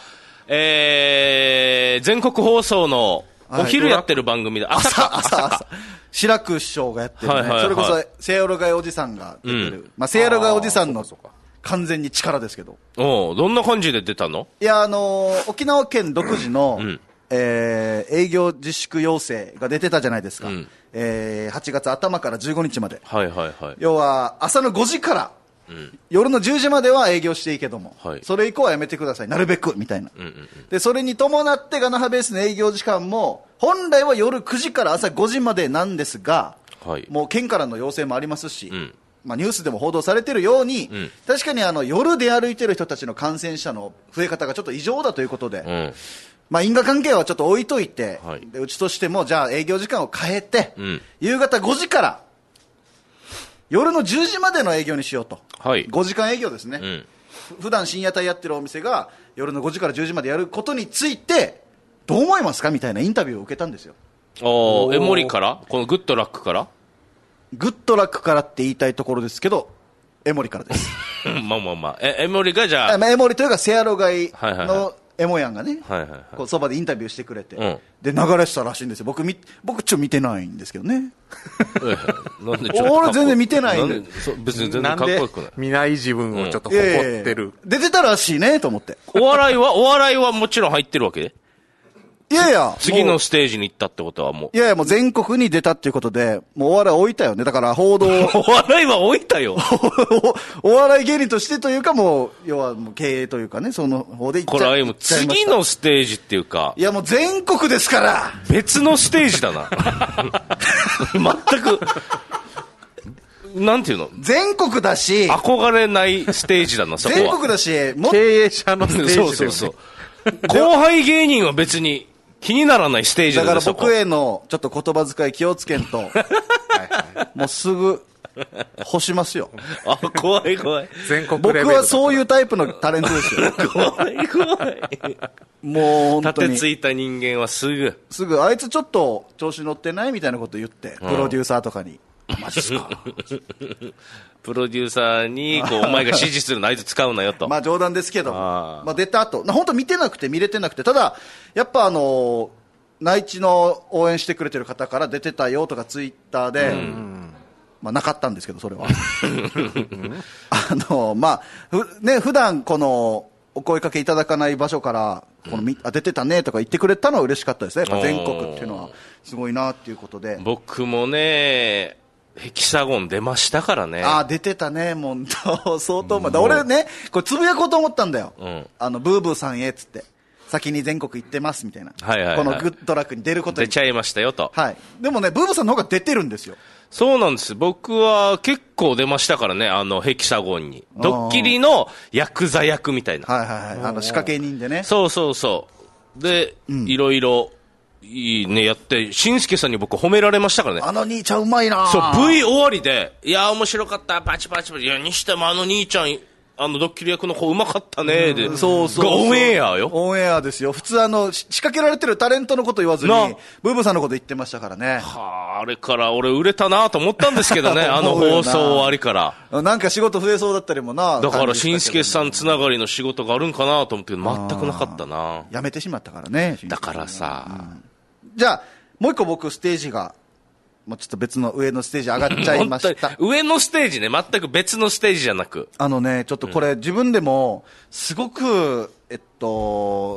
えー、全国放送のお昼やってる番組で、朝か、 朝、朝、志らく師匠がやってるね、はいはいはい、それこそ、せやろがいおじさんが出てる、うん、まあ、せやろがいおじさんの完全に力ですけど。 おどんな感じで出たの？ いや、あのー、沖縄県独自の、うん、えー、営業自粛要請が出てたじゃないですか。うん、えー、はちがつ頭からじゅうごにちまで。 はいはいはい。 要は、朝のごじから、うん、夜のじゅうじまでは営業していいけども、はい、それ以降はやめてください、なるべくみたいな、うんうんうん、でそれに伴ってガナハベースの営業時間も本来は夜くじから朝ごじまでなんですが、はい、もう県からの要請もありますし、うん、まあ、ニュースでも報道されているように、うん、確かにあの夜で歩いている人たちの感染者の増え方がちょっと異常だということで、うん、まあ、因果関係はちょっと置いといて、はい、でうちとしてもじゃあ営業時間を変えて、うん、夕方ごじから夜のじゅうじまでの営業にしようと、はい、ごじかん営業ですね、うん、普段深夜帯やってるお店が夜のごじからじゅうじまでやることについてどう思いますかみたいなインタビューを受けたんですよ。 おエモリからこのグッドラックからグッドラックからって言いたいところですけどエモリからですまあまあまあえエモリがじゃあエモリというかセアロガイの、はいはいはいエモヤンがね、 はいはいはい、 こうそばでインタビューしてくれて、うん、で流れてたらしいんですよ。僕み僕ちょっと見てないんですけどねなんでちょっと俺全然見てないんで別に全然かっこよくない見ない自分をちょっと誇ってる、うん、 出てたらしいねと思って。 お笑いはお笑いはもちろん入ってるわけでいやいや次のステージに行ったってことはもういやいやもう全国に出たっていうことでもうお笑い置いたよね。だから報道お笑いは置いたよお笑い芸人としてというかもう要はもう経営というかねその方で行っちゃこれはもう次のステージっていうかいやもう全国ですから別のステージだな全くなんていうの全国だし憧れないステージだなそこは全国だしも経営者のステージだよねそうそうそう後輩芸人は別に気にならないステージだだから僕へのちょっと言葉遣い気をつけんとはい、はい、もうすぐ干しますよあ怖い怖い全国レベル僕はそういうタイプのタレントですよ怖い怖いもう本当に立てついた人間はすぐすぐあいつちょっと調子乗ってないみたいなこと言ってプロデューサーとかに、うん、マジっすかプロデューサーにこうお前が指示するのあいつ使うなよとまあ冗談ですけどあ、まあ、出た後本当見てなくて見れてなくてただやっぱあの内地の応援してくれてる方から出てたよとかツイッターで、うんまあ、なかったんですけどそれはあのまあふね普段このお声かけいただかない場所からこの、うん、あ出てたねとか言ってくれたのは嬉しかったですね。やっぱ全国っていうのはすごいなっていうことで僕もねヘキサゴン出ましたからね。 あ出てたねもう相当まだ俺ねこれつぶやこうと思ったんだよ、うん、あのブーブーさんへっつって先に全国行ってますみたいな、 はいはいはい、 このグッドラックに出ることに出ちゃいましたよと、 はい、でもねブーブーさんの方が出てるんですよ。 そうなんです。僕は結構出ましたからねあのヘキサゴンにドッキリのヤクザ役みたいなはいはいはいあの仕掛け人でねそうそうそうで、うん、いろいろいいねやってしんすけさんに僕褒められましたからね。 あの兄ちゃんうまいなそう V 終わりでいや面白かったパチパチパチいやにしてもあの兄ちゃんあのドッキリ役の子うまかったねで、うん、そうそうそうオンエアよオンエアですよ。普通あの仕掛けられてるタレントのこと言わずにブーブーさんのこと言ってましたからね。 はああれから俺売れたなと思ったんですけどねあの放送終わりからなんか仕事増えそうだったりもなだからしんすけさんつながりの仕事があるんかなと思って全くなかったな。 やめてしまったからねだからさ、うん、 じゃあもう一個僕ステージがもうちょっと別の上のステージ上がっちゃいました上のステージね全く別のステージじゃなくあのねちょっとこれ、うん、自分でもすごくえっと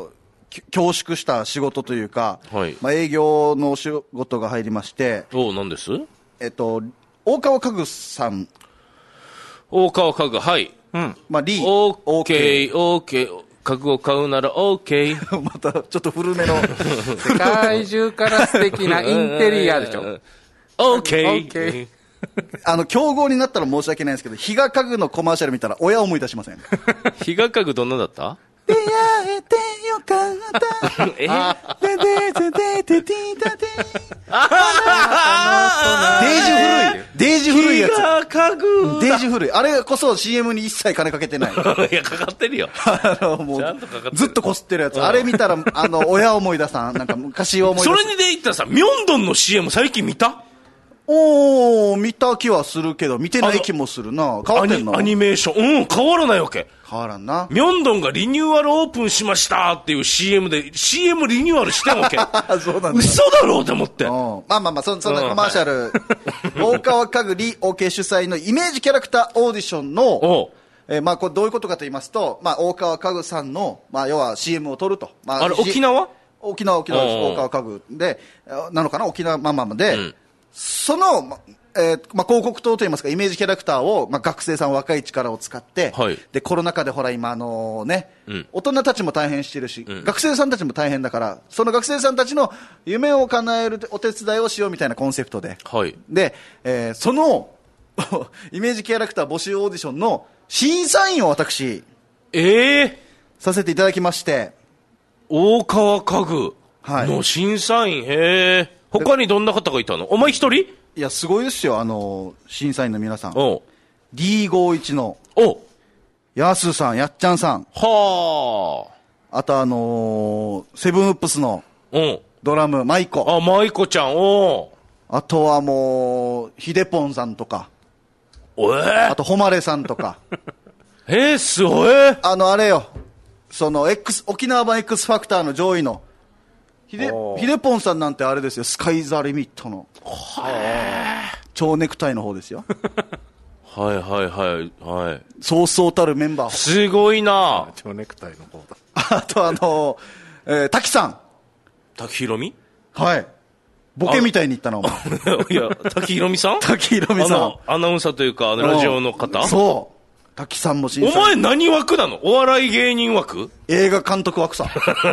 恐縮した仕事というか、 はい、 まあ、営業のお仕事が入りまして、 お何です？ えっと、大川家具さん。 大川家具、はい。 うん。まあ、リー。 オーケー、オーケー。家具を買うなら OK。 また、ちょっと古めの。 世界中から素敵なインテリアでしょ。 OK。OK。 あの、競合になったら申し訳ないんですけど、比嘉家具のコマーシャル見たら親思い出しません？ 比嘉家具どんなだった？ 出会えてよかった。えでででででででデージ古い。デージ古いやつ。 比嘉家具。 デージ古い。あれこそ シーエム に一切金かけてない。 いや、かかってるよ。 あの、もう、ずっとこすってるやつ。あれ見たら、あの、親思い出さん。なんか昔思い出す。 それにで言ったらさ、ミョンドンの シーエム 最近見た？ おー、見た気はするけど、見てない気もするな。変わってんの？ アニメーション。うん、変わらないわけ。 変わらんな。 ミョンドンがリニューアルオープンしましたっていう シーエム で、シーエム リニューアルしてんわけ。 そうなんだ。 嘘だろうって思って。 まあまあまあ、そ, そんなコマーシャル、大川家具リ OK 主催のイメージキャラクターオーディションの、えー、まあこれどういうことかと言いますと、まあ大川家具さんの、まあ要は シーエム を撮ると。まあ、 あれ、沖縄沖縄、沖縄です。大川家具で、なのかな沖縄まあまあで、うん、その、えーまあ、広告塔といいますかイメージキャラクターを、まあ、学生さん若い力を使って、はい、でコロナ禍でほら今あのね、うん、大人たちも大変してるし、うん、学生さんたちも大変だからその学生さんたちの夢を叶えるお手伝いをしようみたいなコンセプトで、はい、で、えー、そのイメージキャラクター募集オーディションの審査員を私、えー、させていただきまして、 大川家具の審査員、はい、へえ。他にどんな方がいたの？お前一人？ いや、すごいですよ、あの、審査員の皆さん。お ディーごじゅういち の、おやすさん、やっちゃんさん。はあ。あとあのー、セブンウップスの、ドラム、マイコ。 あ、マイコちゃん、おあとはもう、ヒデポンさんとか。 おえー、 あと、ホマレさんとか。 えー、すごい。 あの、あれよ、その、X、沖縄版 X ファクターの上位の、ヒデ、ヒデポンさんなんてあれですよ、スカイザリミットの。蝶ネクタイの方ですよ。 はいはいはいはい。 そうそうたるメンバー。 すごいな。 蝶ネクタイの方だ。 あとあの、えー、滝さん。 滝ひろみ？ はい。ボケみたいに言ったな、お前。 いや、滝ひろみさん？ 滝ひろみさん。 アナウンサーというか、ラジオの方？ そう。滝さんも審査。 お前何枠なの？お笑い芸人枠？ 映画監督枠さ。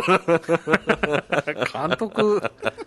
監督。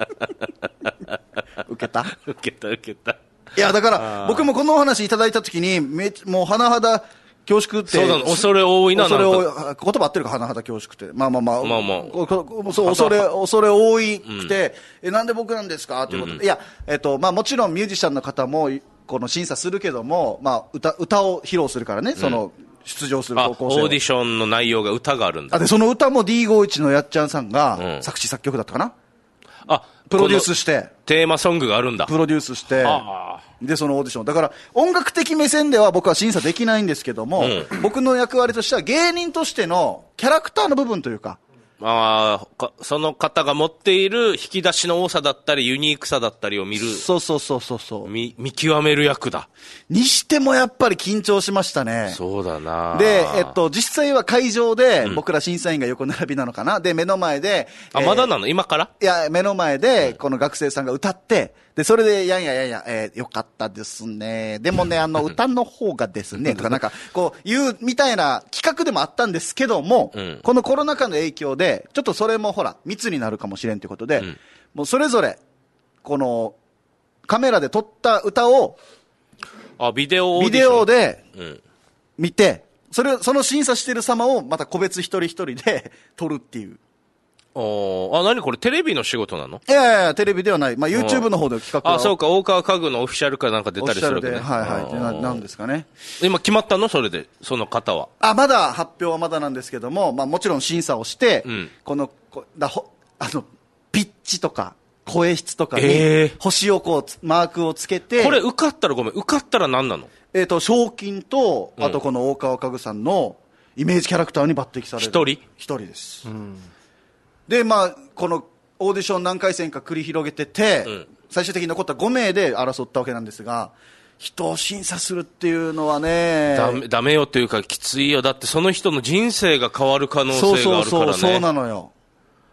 受けた？ 受けた受けた。 いや、だから、僕もこのお話いただいたときに、め、もう、甚だ恐縮って。 そうなの、恐れ多いな、 恐れ多い。言葉合ってるか、甚だ恐縮って。まあまあまあ。 まあまあ。そう、恐れ、恐れ多いくて、うん、え、なんで僕なんですかっていうことで。うん、いや、えっと、まあもちろんミュージシャンの方も、この審査するけども、まあ、歌、歌を披露するからね、その、出場する高校生。 オーディションの内容が歌があるんだ。 あ、で、その歌も ディーごじゅういち のやっちゃんさんが、作詞作曲だったかな、あ、プロデュースして。 テーマソングがあるんだ。 プロデュースして。で、そのオーディション。だから、音楽的目線では僕は審査できないんですけども、うん、僕の役割としては芸人としてのキャラクターの部分というか、 ああ、その方が持っている引き出しの多さだったりユニークさだったりを見る。 そうそうそうそうそう。 見、見極める役だ。 にしてもやっぱり緊張しましたね。 そうだな。 で、えっと、実際は会場で、僕ら審査員が横並びなのかな、うん、で、目の前で。 あ、えー、まだなの今から？ いや、目の前で、この学生さんが歌って、で、それで、やんややんや、えー、よかったですね。でもね、あの、歌の方がですね、とかなんか、こう、言う、みたいな企画でもあったんですけども、うん、このコロナ禍の影響で、ちょっとそれもほら、密になるかもしれんということで、うん、もうそれぞれ、この、カメラで撮った歌を、 あ、ビデオオーディション。ビデオで、見て、それ、その審査してる様を、また個別一人一人で撮るっていう。 おあ、何これテレビの仕事なの？ いやいやいや、テレビではない。まあ YouTube の方で企画あ、そうか、大川家具のオフィシャルかなんか出たりするわけね。 はいはい。な、なんですかね。 今決まったの？それで、その方は。 あ、まだ発表はまだなんですけども、まあもちろん審査をして、うん、この、こだほ、あの、ピッチとか、声質とかに、星をこう、マークをつけて。 これ受かったらごめん、受かったら何なの？ えっと、賞金と、あとこの大川家具さんのイメージキャラクターに抜擢される。 一人？ 一人です。うんで、まあ、このオーディション何回戦か繰り広げてて、うん、最終的に残ったご名で争ったわけなんですが、人を審査するっていうのはね、 ダメ、ダメよというかきついよ。だってその人の人生が変わる可能性があるからね。 そうそうそう、そうなのよ。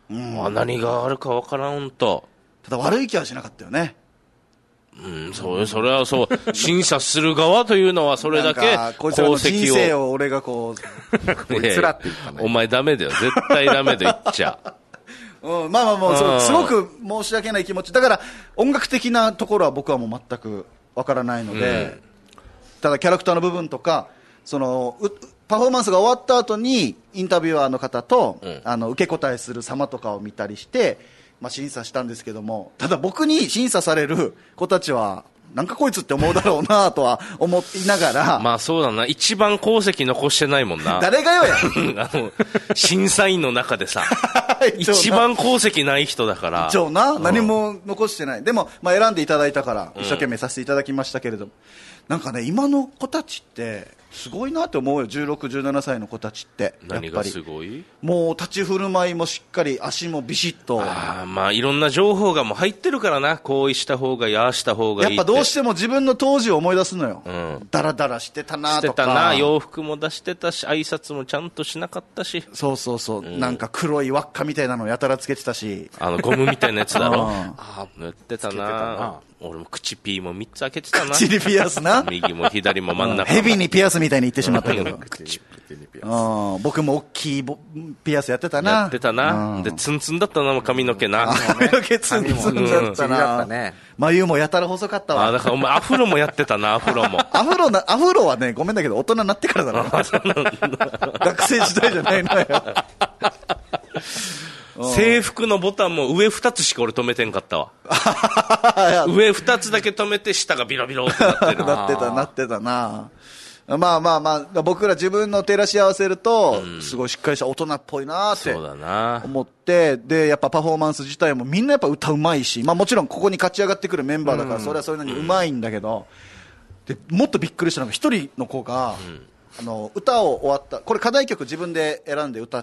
うん、あ何があるかわからんと。 ただ悪い気はしなかったよね。 うん、そう、それはそう、審査する側というのはそれだけ功績を。 人生を俺がこう、 こいつらって言ったね。 お前ダメだよ。絶対ダメだよ、言っちゃ。 うん、まあまあまあ、そうすごく申し訳ない気持ち。だから、音楽的なところは僕はもう全くわからないので、うん、ただキャラクターの部分とか、その、パフォーマンスが終わった後に、インタビュアーの方と、うん、あの、受け答えする様とかを見たりして、まあ、審査したんですけども、ただ僕に審査される子たちは、なんかこいつって思うだろうなとは思いながら。 まあそうだな。一番功績残してないもんな。 誰がよやあの、審査員の中でさ、一番功績ない人だから。 一応な、何も残してない。でも、まあ選んでいただいたから、一生懸命させていただきましたけれども。うん、なんかね、今の子たちって、すごいなって思うよ。じゅうろく、じゅうななさいの子たちって。 何がすごい？ もう立ち振る舞いもしっかり、足もビシッと。 ああ、まあいろんな情報がもう入ってるからな。こうした方がいい、ああした方がいいって。 やっぱどうしても自分の当時を思い出すのよ。うん。ダラダラしてたなとか。 してたな。洋服も出してたし、挨拶もちゃんとしなかったし。 そうそうそう。うん、なんか黒い輪っかみたいなのやたらつけてたし。 あの、ゴムみたいなやつだろ。ああ、塗ってたな。俺も口ピーもみっつ開けてたな。 口にピアスな。 右も左も真ん中も。 蛇にピアスみたいに言ってしまったけど。 口にピアス。僕も大きいピアスやってたな。 やってたな。で、ツンツンだったな、髪の毛な。 髪の毛ツンツンだったな。眉もやたら細かったわ。 あ、だからお前アフロもやってたな、アフロも。 アフロな、アフロはね、ごめんだけど大人になってからだろ。学生時代じゃないのよ。 制服のボタンも上二つしか俺止めてんかったわ。上二つだけ止めて下がビロビロってなってる。 なってた、なってたな。まあまあまあ、僕ら自分の照らし合わせると、うん、すごいしっかりした大人っぽいなって思って、で、やっぱパフォーマンス自体もみんなやっぱ歌うまいし、まあもちろんここに勝ち上がってくるメンバーだから、うん、それはそれなりにうまいんだけど、で、もっとびっくりしたのが一人の子が、うんあの歌を終わったこれ課題曲自分で選んで歌って、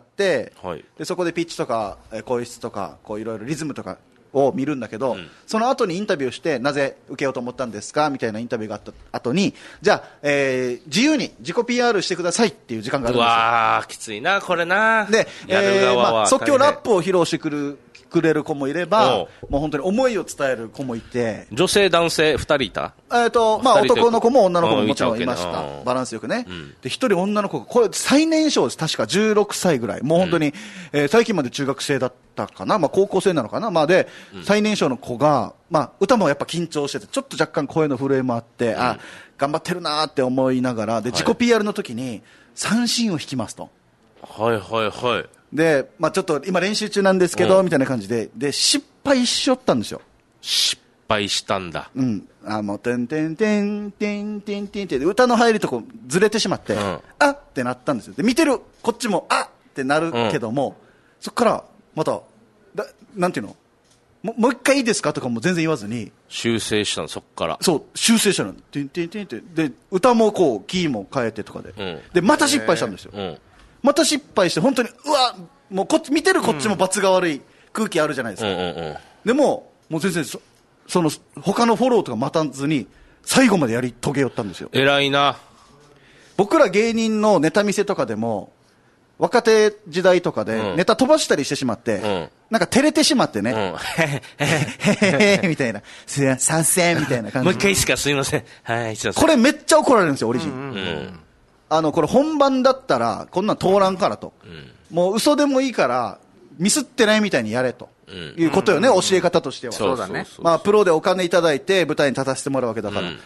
はい、でそこでピッチとか声質とかこういろいろリズムとかを見るんだけど、うん、その後にインタビューしてなぜ受けようと思ったんですかみたいなインタビューがあった後にじゃあ、えー、自由に自己 ピーアール してくださいっていう時間があるんですよ。 うわーきついなこれなで、やる側は、えーまあ、即興ラップを披露してくるくれる子もいればもう本当に思いを伝える子もいて女性男性ふたりいた、 えーとまあ、男の子も女の子ももちろんいました、バランスよくね、うん、で一人女の子がこれ最年少です確かじゅうろくさいぐらいもう本当に、うんえー、最近まで中学生だったかな、まあ、高校生なのかな、まあ、で、うん、最年少の子が、まあ、歌もやっぱ緊張しててちょっと若干声の震えもあって、うん、あ頑張ってるなって思いながらで自己 ピーアール の時に三振を弾きますとはいはいはいで、まあ、ちょっと今練習中なんですけど、うん、みたいな感じで、で、失敗しちゃったんですよ。 失敗したんだ。 うん。あの、てんてんてんてんてんてんって、歌の入りとこずれてしまって、うん、あってなったんですよ。で、見てるこっちも、あってなるけども、うん、そっから、また、だなんていうのももう一回いいですかとかも全然言わずに。 修正したの、そっから。 そう、修正したの。てんてんてんって。で、歌もこう、キーも変えてとかで。うん、で、また失敗したんですよ。うんまた失敗して本当にうわもうこっち見てるこっちも罰が悪い空気あるじゃないですか、うんうんうん、でももう全然 そ, その他のフォローとか待たずに最後までやり遂げよったんですよ。 偉いな。 僕ら芸人のネタ見せとかでも若手時代とかでネタ飛ばしたりしてしまって、うん、なんか照れてしまってね、うん、へへへみたいなすいませんみたいな感じもう一回いいですかすいませんはいすいませんこれめっちゃ怒られるんですよオリジン、うんうんうんあのこれ本番だったらこんなん通らんからと、うん、もう嘘でもいいからミスってないみたいにやれと、うん、いうことよね、うん、教え方としては。 そうだね。 まあプロでお金いただいて舞台に立たせてもらうわけだから、うん、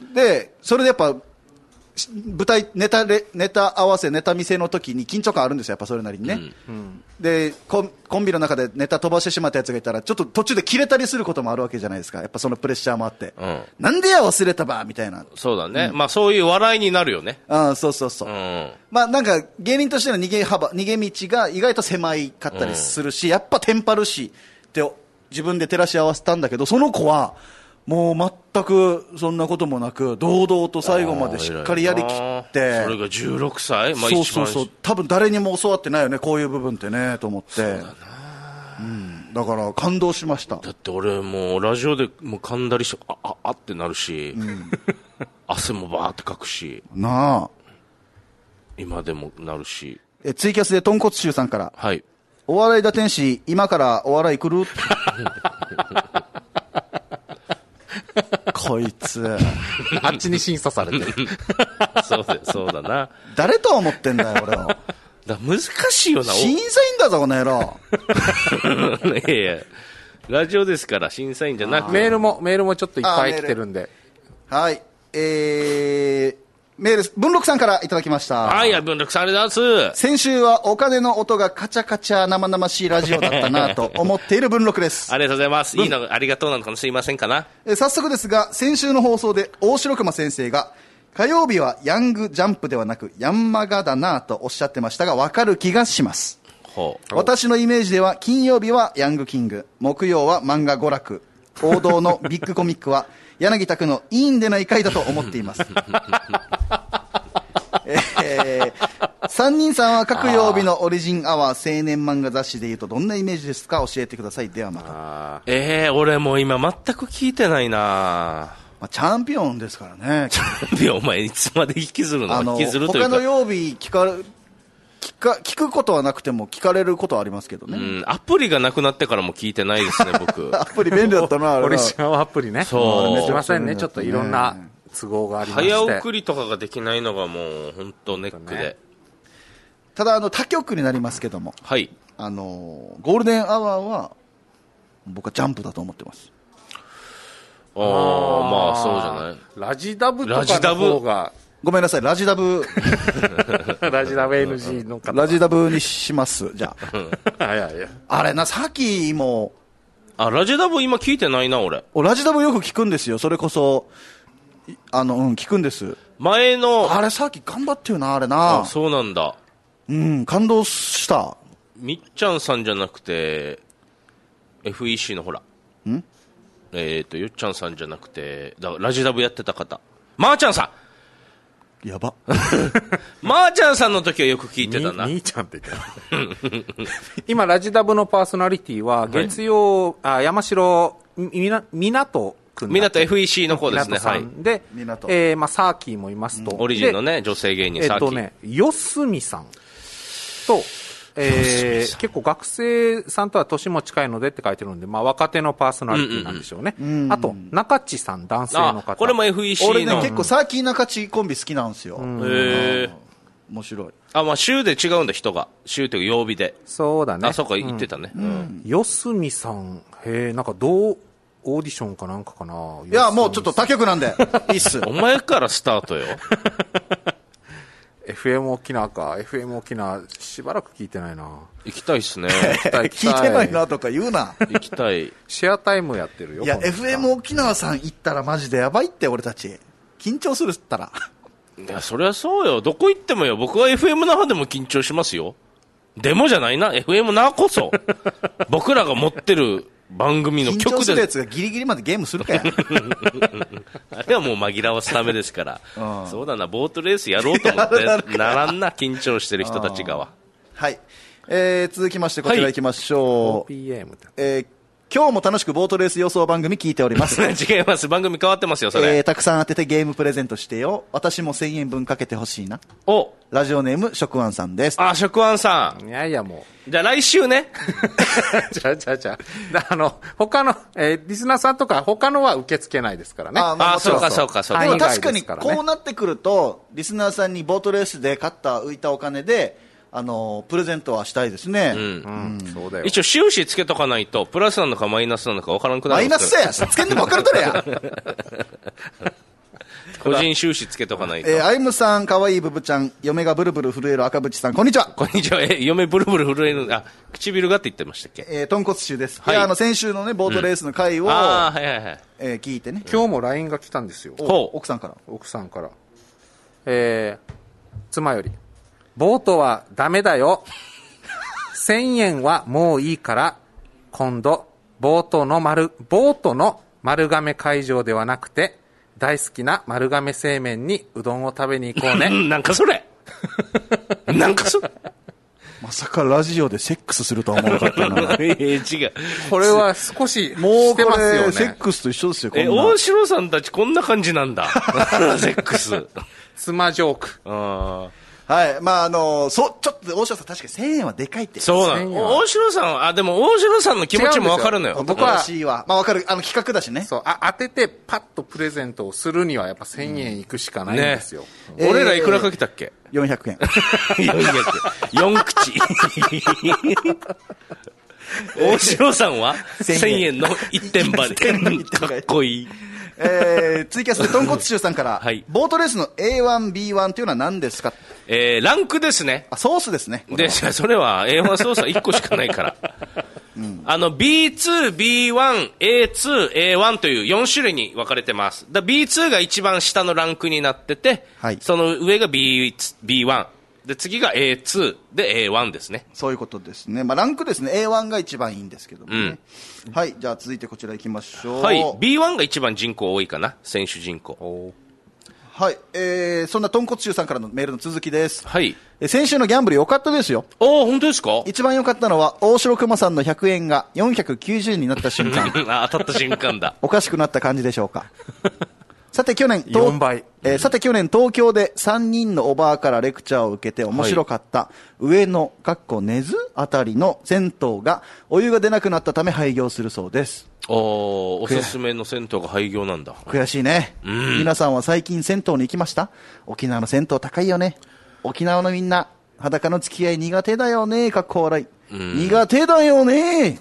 でそれでやっぱ舞台ネタレネタ合わせネタ見せの時に緊張感あるんですよやっぱそれなりにね、うん、でコン、コンビの中でネタ飛ばしてしまったやつがいたらちょっと途中で切れたりすることもあるわけじゃないですかやっぱそのプレッシャーもあって、うん、なんでや忘れたばみたいな。 そうだね、うん、まあそういう笑いになるよね。 あそうそうそう、うん、まあなんか芸人としての逃げ幅逃げ道が意外と狭いかったりするし、うん、やっぱテンパるしって自分で照らし合わせたんだけどその子はもう全くそんなこともなく堂々と最後までしっかりやりきってそれがじゅうろくさい、まあ、 そうそうそう多分誰にも教わってないよねこういう部分ってねと思ってそうだな、うん、だから感動しました。 だって俺もうラジオでもう噛んだりしてあああってなるし、うん、汗もバーってかくしなあ今でもなるし。 えツイキャスで豚骨臭さんからはいお笑い打天使、今からお笑い来るこいつ。 あっちに審査されてる。 そうだ、そうだな。 誰と思ってんだよ、俺を。 だ難しいよな。 審査員だぞ、この野郎。 いやいや、ラジオですから審査員じゃなくて。 メールも、メールもちょっといっぱい来てるんで。 はい。えー、メール、文禄さんからいただきました。 はい、文禄さんありがとうございます。 先週はお金の音がカチャカチャ生々しいラジオだったなと思っている文禄です。 ありがとうございます。いいの、ありがとうなのかもしれませんかな。 えー、早速ですが、先週の放送で大城熊先生が、火曜日はヤングジャンプではなくヤンマガだなとおっしゃってましたが、わかる気がします。 ほう。 私のイメージでは、金曜日はヤングキング、木曜は漫画娯楽、王道のビッグコミックは柳拓のいいんでないかいだと思っています。えー、さんにんさんは各曜日のオリジンアワー青年漫画雑誌でいうとどんなイメージですか、教えてください。ではまた。 えー、俺もう今全く聞いてないな。 まあ、チャンピオンですからね。 チャンピオンお前いつまで引きずるの？ あの引きずるというか他の曜日聞か聞か聞くことはなくても聞かれることはありますけどね。 うん、アプリがなくなってからも聞いてないですね僕。 アプリ便利だったな。あれオリジナルアプリね。 そうすいませんね、ちょっといろんな都合がありまして。 早送りとかができないのがもう本当ネックで、ね、 ただあの他局になりますけども、 はい、 あのゴールデンアワーは僕はジャンプだと思ってます。 ああ、まあそうじゃない。 ラジダブとかの方が、 ごめんなさい、ラジダブラジダブ エヌジー の方ラジダブにします。じゃあはいはいはい、 あれな、さっきもあラジダブ今聞いてないな俺。 ラジダブよく聞くんですよ。それこそあの、うん、聞くんです。 前のあれさっき頑張ってるな、あれな。 あそうなんだ。 うん、感動した。 みっちゃんさんじゃなくて エフイーシー のほらんえっ、ー、とよっちゃんさんじゃなくてだラジダブやってた方、まーちゃんさんやばまーちゃんさんの時はよく聞いてたな。 兄ちゃんって言って今ラジダブのパーソナリティは月曜、はい、あ山城みな港くん港 エフイーシー の方ですね。 はい。で、えー、まあサーキーもいますと、 うん、オリジンのね女性芸人サーキー、 えっとねよすみさんと、えー、結構学生さんとは年も近いのでって書いてるんで、まあ、若手のパーソナリティなんでしょうね。うんうんうん、あと中地さん、男性の方。 これも エフイーシー の。 俺ね結構サーキー中地コンビ好きなんですよ。へ、うん、 え面白い。 あ、まあ週で違うんだ人が。週という曜日で。 そうだね。 あ、そうか言ってたね。 うんうん、よすみさん、へえ、なんかどうオーディションかなんかかな。 いやもうちょっと他局なんでいいっす。 お前からスタートよ。 エフエム 沖縄か。エフエム 沖縄しばらく聞いてないな。 行きたいっすね。 行きたい行きたい。聞いてないなとか言うな。 行きたい。 シェアタイムやってるよ。 いや エフエム 沖縄さん行ったらマジでやばいって俺たち。緊張するったら。 いやそりゃそうよ。どこ行ってもよ。僕は エフエム 那覇でも緊張しますよ。でもじゃないな。エフエム 那覇こそ僕らが持ってる番組の曲で。緊張するやつがギリギリまでゲームするかや。 あれはもう紛らわすためですから。うん、そうだな、ボートレースやろうと思ってならんな、緊張してる人たちがは。 はい。えー、続きましてこちら行きましょう。 はい、ピーエムえー今日も楽しくボートレース予想番組聞いております。 違います。番組変わってますよ、それ。 えー、たくさん当ててゲームプレゼントしてよ。私もせんえんぶんかけてほしいな。 おラジオネーム、食安さんです。 あ、食安さん。 いやいやもう。じゃあ来週ね。 じゃあじゃあじゃあ。あの、他の、えー、リスナーさんとか他のは受け付けないですからね。 あ、まあ、そうかそうかそうか。 でも確かにこうなってくると、リスナーさんにボートレースで勝った浮いたお金で、あのプレゼントはしたいですね。うん、うん、 そうだよ。 一応収支つけとかないとプラスなのかマイナスなのか分からなくなるんですよ。マイナスやつけんでも分かるとれや。 個人収支つけとかないと。 えー、アイムさん、かわいいブブちゃん、嫁がブルブル震える赤渕さん、こんにちは。 こんにちは。え、嫁ブルブル震える、あ、唇がって言ってましたっけ。 えー、豚骨臭です。はい。いや、あの、先週のね、ボートレースの回を、うん、あはいはいはい。えー、聞いてね。 今日も ライン が来たんですよ。 ほう。奥さんから。 奥さんから。えー、妻より。ボートはダメだよ。せんえんはもういいから、今度、ボートの丸、ボートの丸亀会場ではなくて、大好きな丸亀製麺にうどんを食べに行こうね。 なんかそれなんかそれまさかラジオでセックスするとは思わなかったな。 えー、違う。 これは少しもうしてますよね。 セックスと一緒ですよ。こんなえ、大城さんたちこんな感じなんだ。セックス。 妻ジョーク。 あはい。まあ、あのー、そう、ちょっと、大城さん確かにせんえんはでかいって。 そうなの。大城さんは、あ、でも大城さんの気持ちもわかるのよ。 僕は、はまあわかる。あの、企画だしね。 そう、あ、当てて、パッとプレゼントをするには、やっぱせんえんいくしかないんですよ。 うんね、俺らいくらかけたっけ、 えー、よんひゃくえん。 よんひゃく。よん口。大城さんはせんえんの一点張り。かっこいい。 えー、ツイキャスで豚骨臭さんから、 はい、 ボートレースの エーワン、ビーワン というのは何ですか？ えー、ランクですね。 あ、ソースですね。 で、それは エーワン ソースはいっこしかないから。うん、あの ビーツー、ビーワン、エーツー、エーワン というよん種類に分かれてます。だ ビーツー が一番下のランクになってて、はい、その上が ビーワン。で、次が エーツー で エーワン ですね。 そういうことですね。まあ、ランクですね。エーワン が一番いいんですけどもね。うん、はい。じゃあ続いてこちら行きましょう。 はい。ビーワン が一番人口多いかな。選手人口。 はい。えー、そんな豚骨臭さんからのメールの続きです。 はい。 え先週のギャンブル良かったですよ。 おー、本当ですか？ 一番良かったのは、大城熊さんのひゃくえんがよんひゃくきゅうじゅうえんになった瞬間。 あ、当たった瞬間だ。 おかしくなった感じでしょうか。さて去年、 よんばい、 えー、さて去年東京でさんにんのおばあからレクチャーを受けて面白かった、はい、上野かっこ根津あたりの銭湯がお湯が出なくなったため廃業するそうです。 おおすすめの銭湯が廃業なんだ。 悔しいね、うん、皆さんは最近銭湯に行きました？沖縄の銭湯高いよね。沖縄のみんな裸の付き合い苦手だよね。かっこ笑い、うん、苦手だよね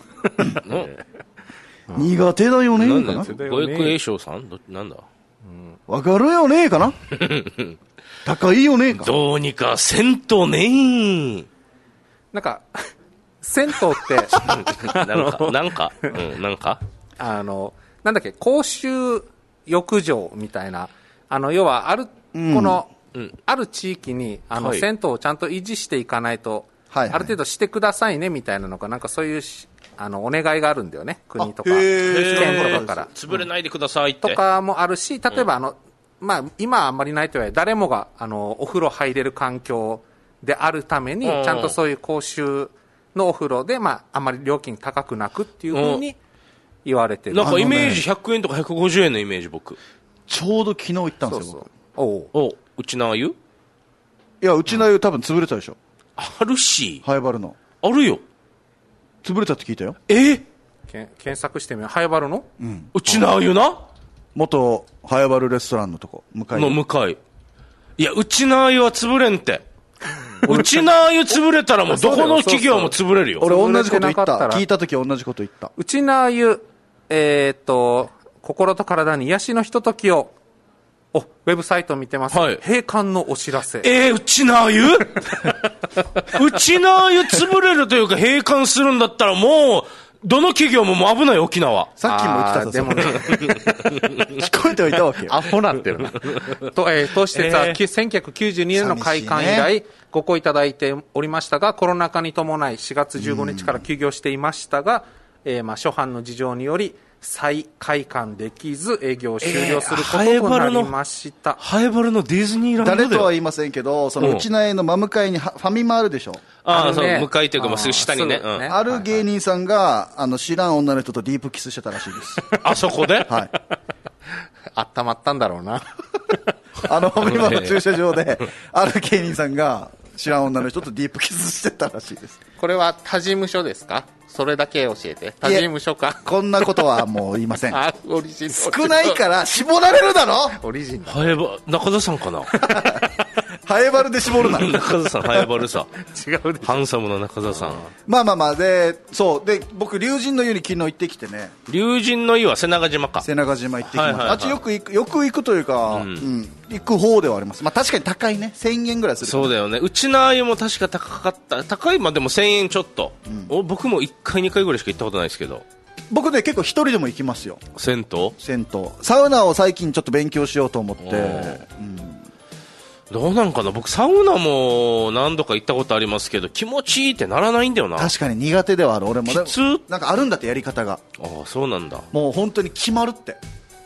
苦手だよねなんだご育英賞さんどなんだわかるよねかな高いよねかどうにか銭湯ねなんか銭湯ってなんかなんか、うん、なんかあのなんだっけ公衆浴場みたいなあの要はある、うん、この、うん、ある地域にあの、はい、銭湯をちゃんと維持していかないと、はいはい、ある程度してくださいねみたいなのがなんかそういうあのお願いがあるんだよね。国とか県とかから潰れないでくださいって、 うん、とかもあるし、例えばあの、うんまあ、今はあんまりないとはいえ誰もがあのお風呂入れる環境であるために、うん、ちゃんとそういう公衆のお風呂で、まあ、あんまり料金高くなくっていうふうに言われてる、 うん、なんかイメージひゃくえんとかひゃくごじゅうえんのイメージ。僕ちょうど昨日行ったんですよ。そうそうおおうちな湯。 いやうちな湯多分潰れたでしょ。 あるしハイバルのあるよ。 潰れたって聞いたよ。 えー、 け検索してみよう。ハイバルの、 うん、うちな湯な元ハイバルレストランのとこ向かいの向かい。いやうちな湯は潰れんってうちな湯潰れたらもうどこの企業も潰れるよ。 俺同じこと言った。聞いた時同じこと言った。 うちな湯えー、っと心と体に癒しのひとときをおウェブサイト見てます、はい、閉館のお知らせ。 えー、うちな湯うちな湯潰れるというか閉館するんだったらもうどの企業ももう危ない。沖縄さっきも言ってた。でもね聞こえてはいたわけよ。 アホなってるなと、えー、当施設は、えー、せんきゅうひゃくきゅうじゅうにねんの開館以来、ね、ご好意いただいておりましたがコロナ禍に伴いしがつじゅうごにちから休業していましたが、えーまあ、初版の事情により再開館できず営業を終了することとなりました。えー、 ハエバルのディズニーランドで誰とは言いませんけどそのうちなえの真向かいにファミマあるでしょ。 ああ、そう向かいというかまあすぐ下にね、 うん、ある芸人さんがあの知らん女の人とディープキスしてたらしいです。 あそこではいあったまったんだろうなあのファミマの駐車場である芸人さんが知らん女の人とディープキスしてたらしいです。 これは他事務所ですか？それだけ教えて。他事務所か。 こんなことはもう言いません。 あ、オリジン少ないから絞られるだろ。 オリジンハエバ中田さんかなハエバルで絞るな。 中田さんハエバルさ違うでしょ。 ハンサムな中田さん。 まあまあまあでそうで僕龍神の湯に昨日行ってきてね。 龍神の湯は瀬長島か。 瀬長島行ってきました、はいはいはい、あっちよく行くよく行くというか、うんうん、行く方ではあります。まあ確かに高いね。せんえんぐらいする。 そうだよね。うちの湯も確か高かった高いまあでもせんえんちょっと、うん、僕もいっかいにかいぐらいしか行ったことないですけど。 僕ね結構一人でも行きますよ。 銭湯銭湯サウナを最近ちょっと勉強しようと思って、うん、 どうなんかな。僕サウナも何度か行ったことありますけど気持ちいいってならないんだよな。 確かに苦手ではある。俺もきつなんかあるんだってやり方が。 ああそうなんだ。 もう本当に決まるって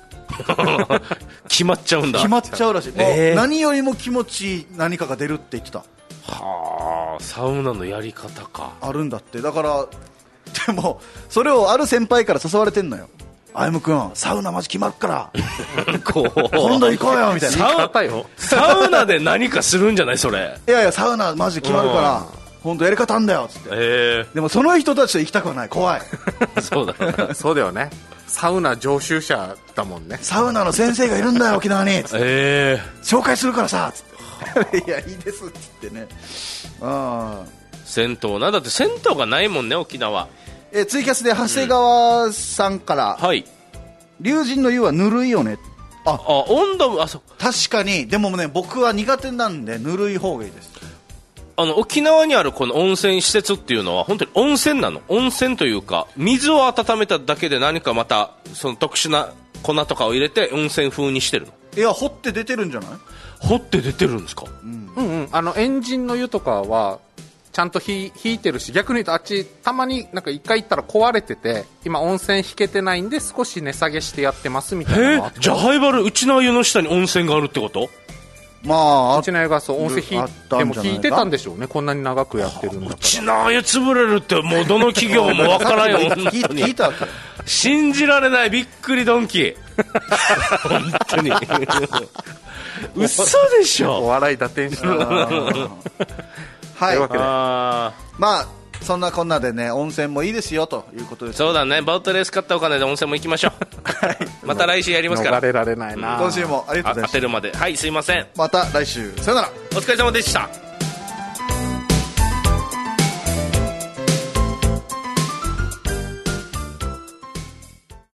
決まっちゃうんだ。 決まっちゃうらしい、えー、もう何よりも気持ちいい何かが出るって言ってた。 はあサウナのやり方かあるんだって。だからでもそれをある先輩から誘われてんのよ。 あゆむくんサウナマジ決まるからこう今度行こうよみたいな。 サウサウナで何かするんじゃないそれ。 いやいやサウナマジ決まるから本当やり方あんだよっつって、 えでもその人たちと行きたくはない、怖いー、そうだねそうだよね。サウナ常習者だもんね。 サウナの先生がいるんだよ沖縄にっつって、 えー、 紹介するからさっつっていやいいですっつってね。あ銭湯な、だって銭湯がないもんね沖縄。 えツイキャスで長谷川さんから、 うん、はい龍神の湯はぬるいよね。ああ温度あそ確かに。でもね僕は苦手なんでぬるい方がいいです。 あの沖縄にあるこの温泉施設っていうのは本当に温泉なの？温泉というか水を温めただけで何かまたその特殊な粉とかを入れて温泉風にしてるの？ いや掘って出てるんじゃない？ 掘って出てるんですか？ うん、うんうんあのエンジンの湯とかはちゃんと引いてるし、逆に言うとあっちたまになんか一回行ったら壊れてて今温泉引けてないんで少し値下げしてやってますみたいなのがあって。 じゃあハイバル内縄湯の下に温泉があるってこと？ まあうちの湯がそう温泉引いでも引いてたんでしょうね。こんなに長くやってるんだから。 内縄湯潰れるってもうどの企業もわからんよ本当に聞いたわけ信じられない、びっくりドンキー本当に嘘でしょ。 お笑い打点したはい、 というわけであまあそんなこんなでね温泉もいいですよということです。 そうだね、ボートレース買ったお金で温泉も行きましょう、はい、また来週やりますから逃れられないな。 今週もありがとうございました。 当てるまではいすいません。 また来週さよなら。 お疲れ様でした。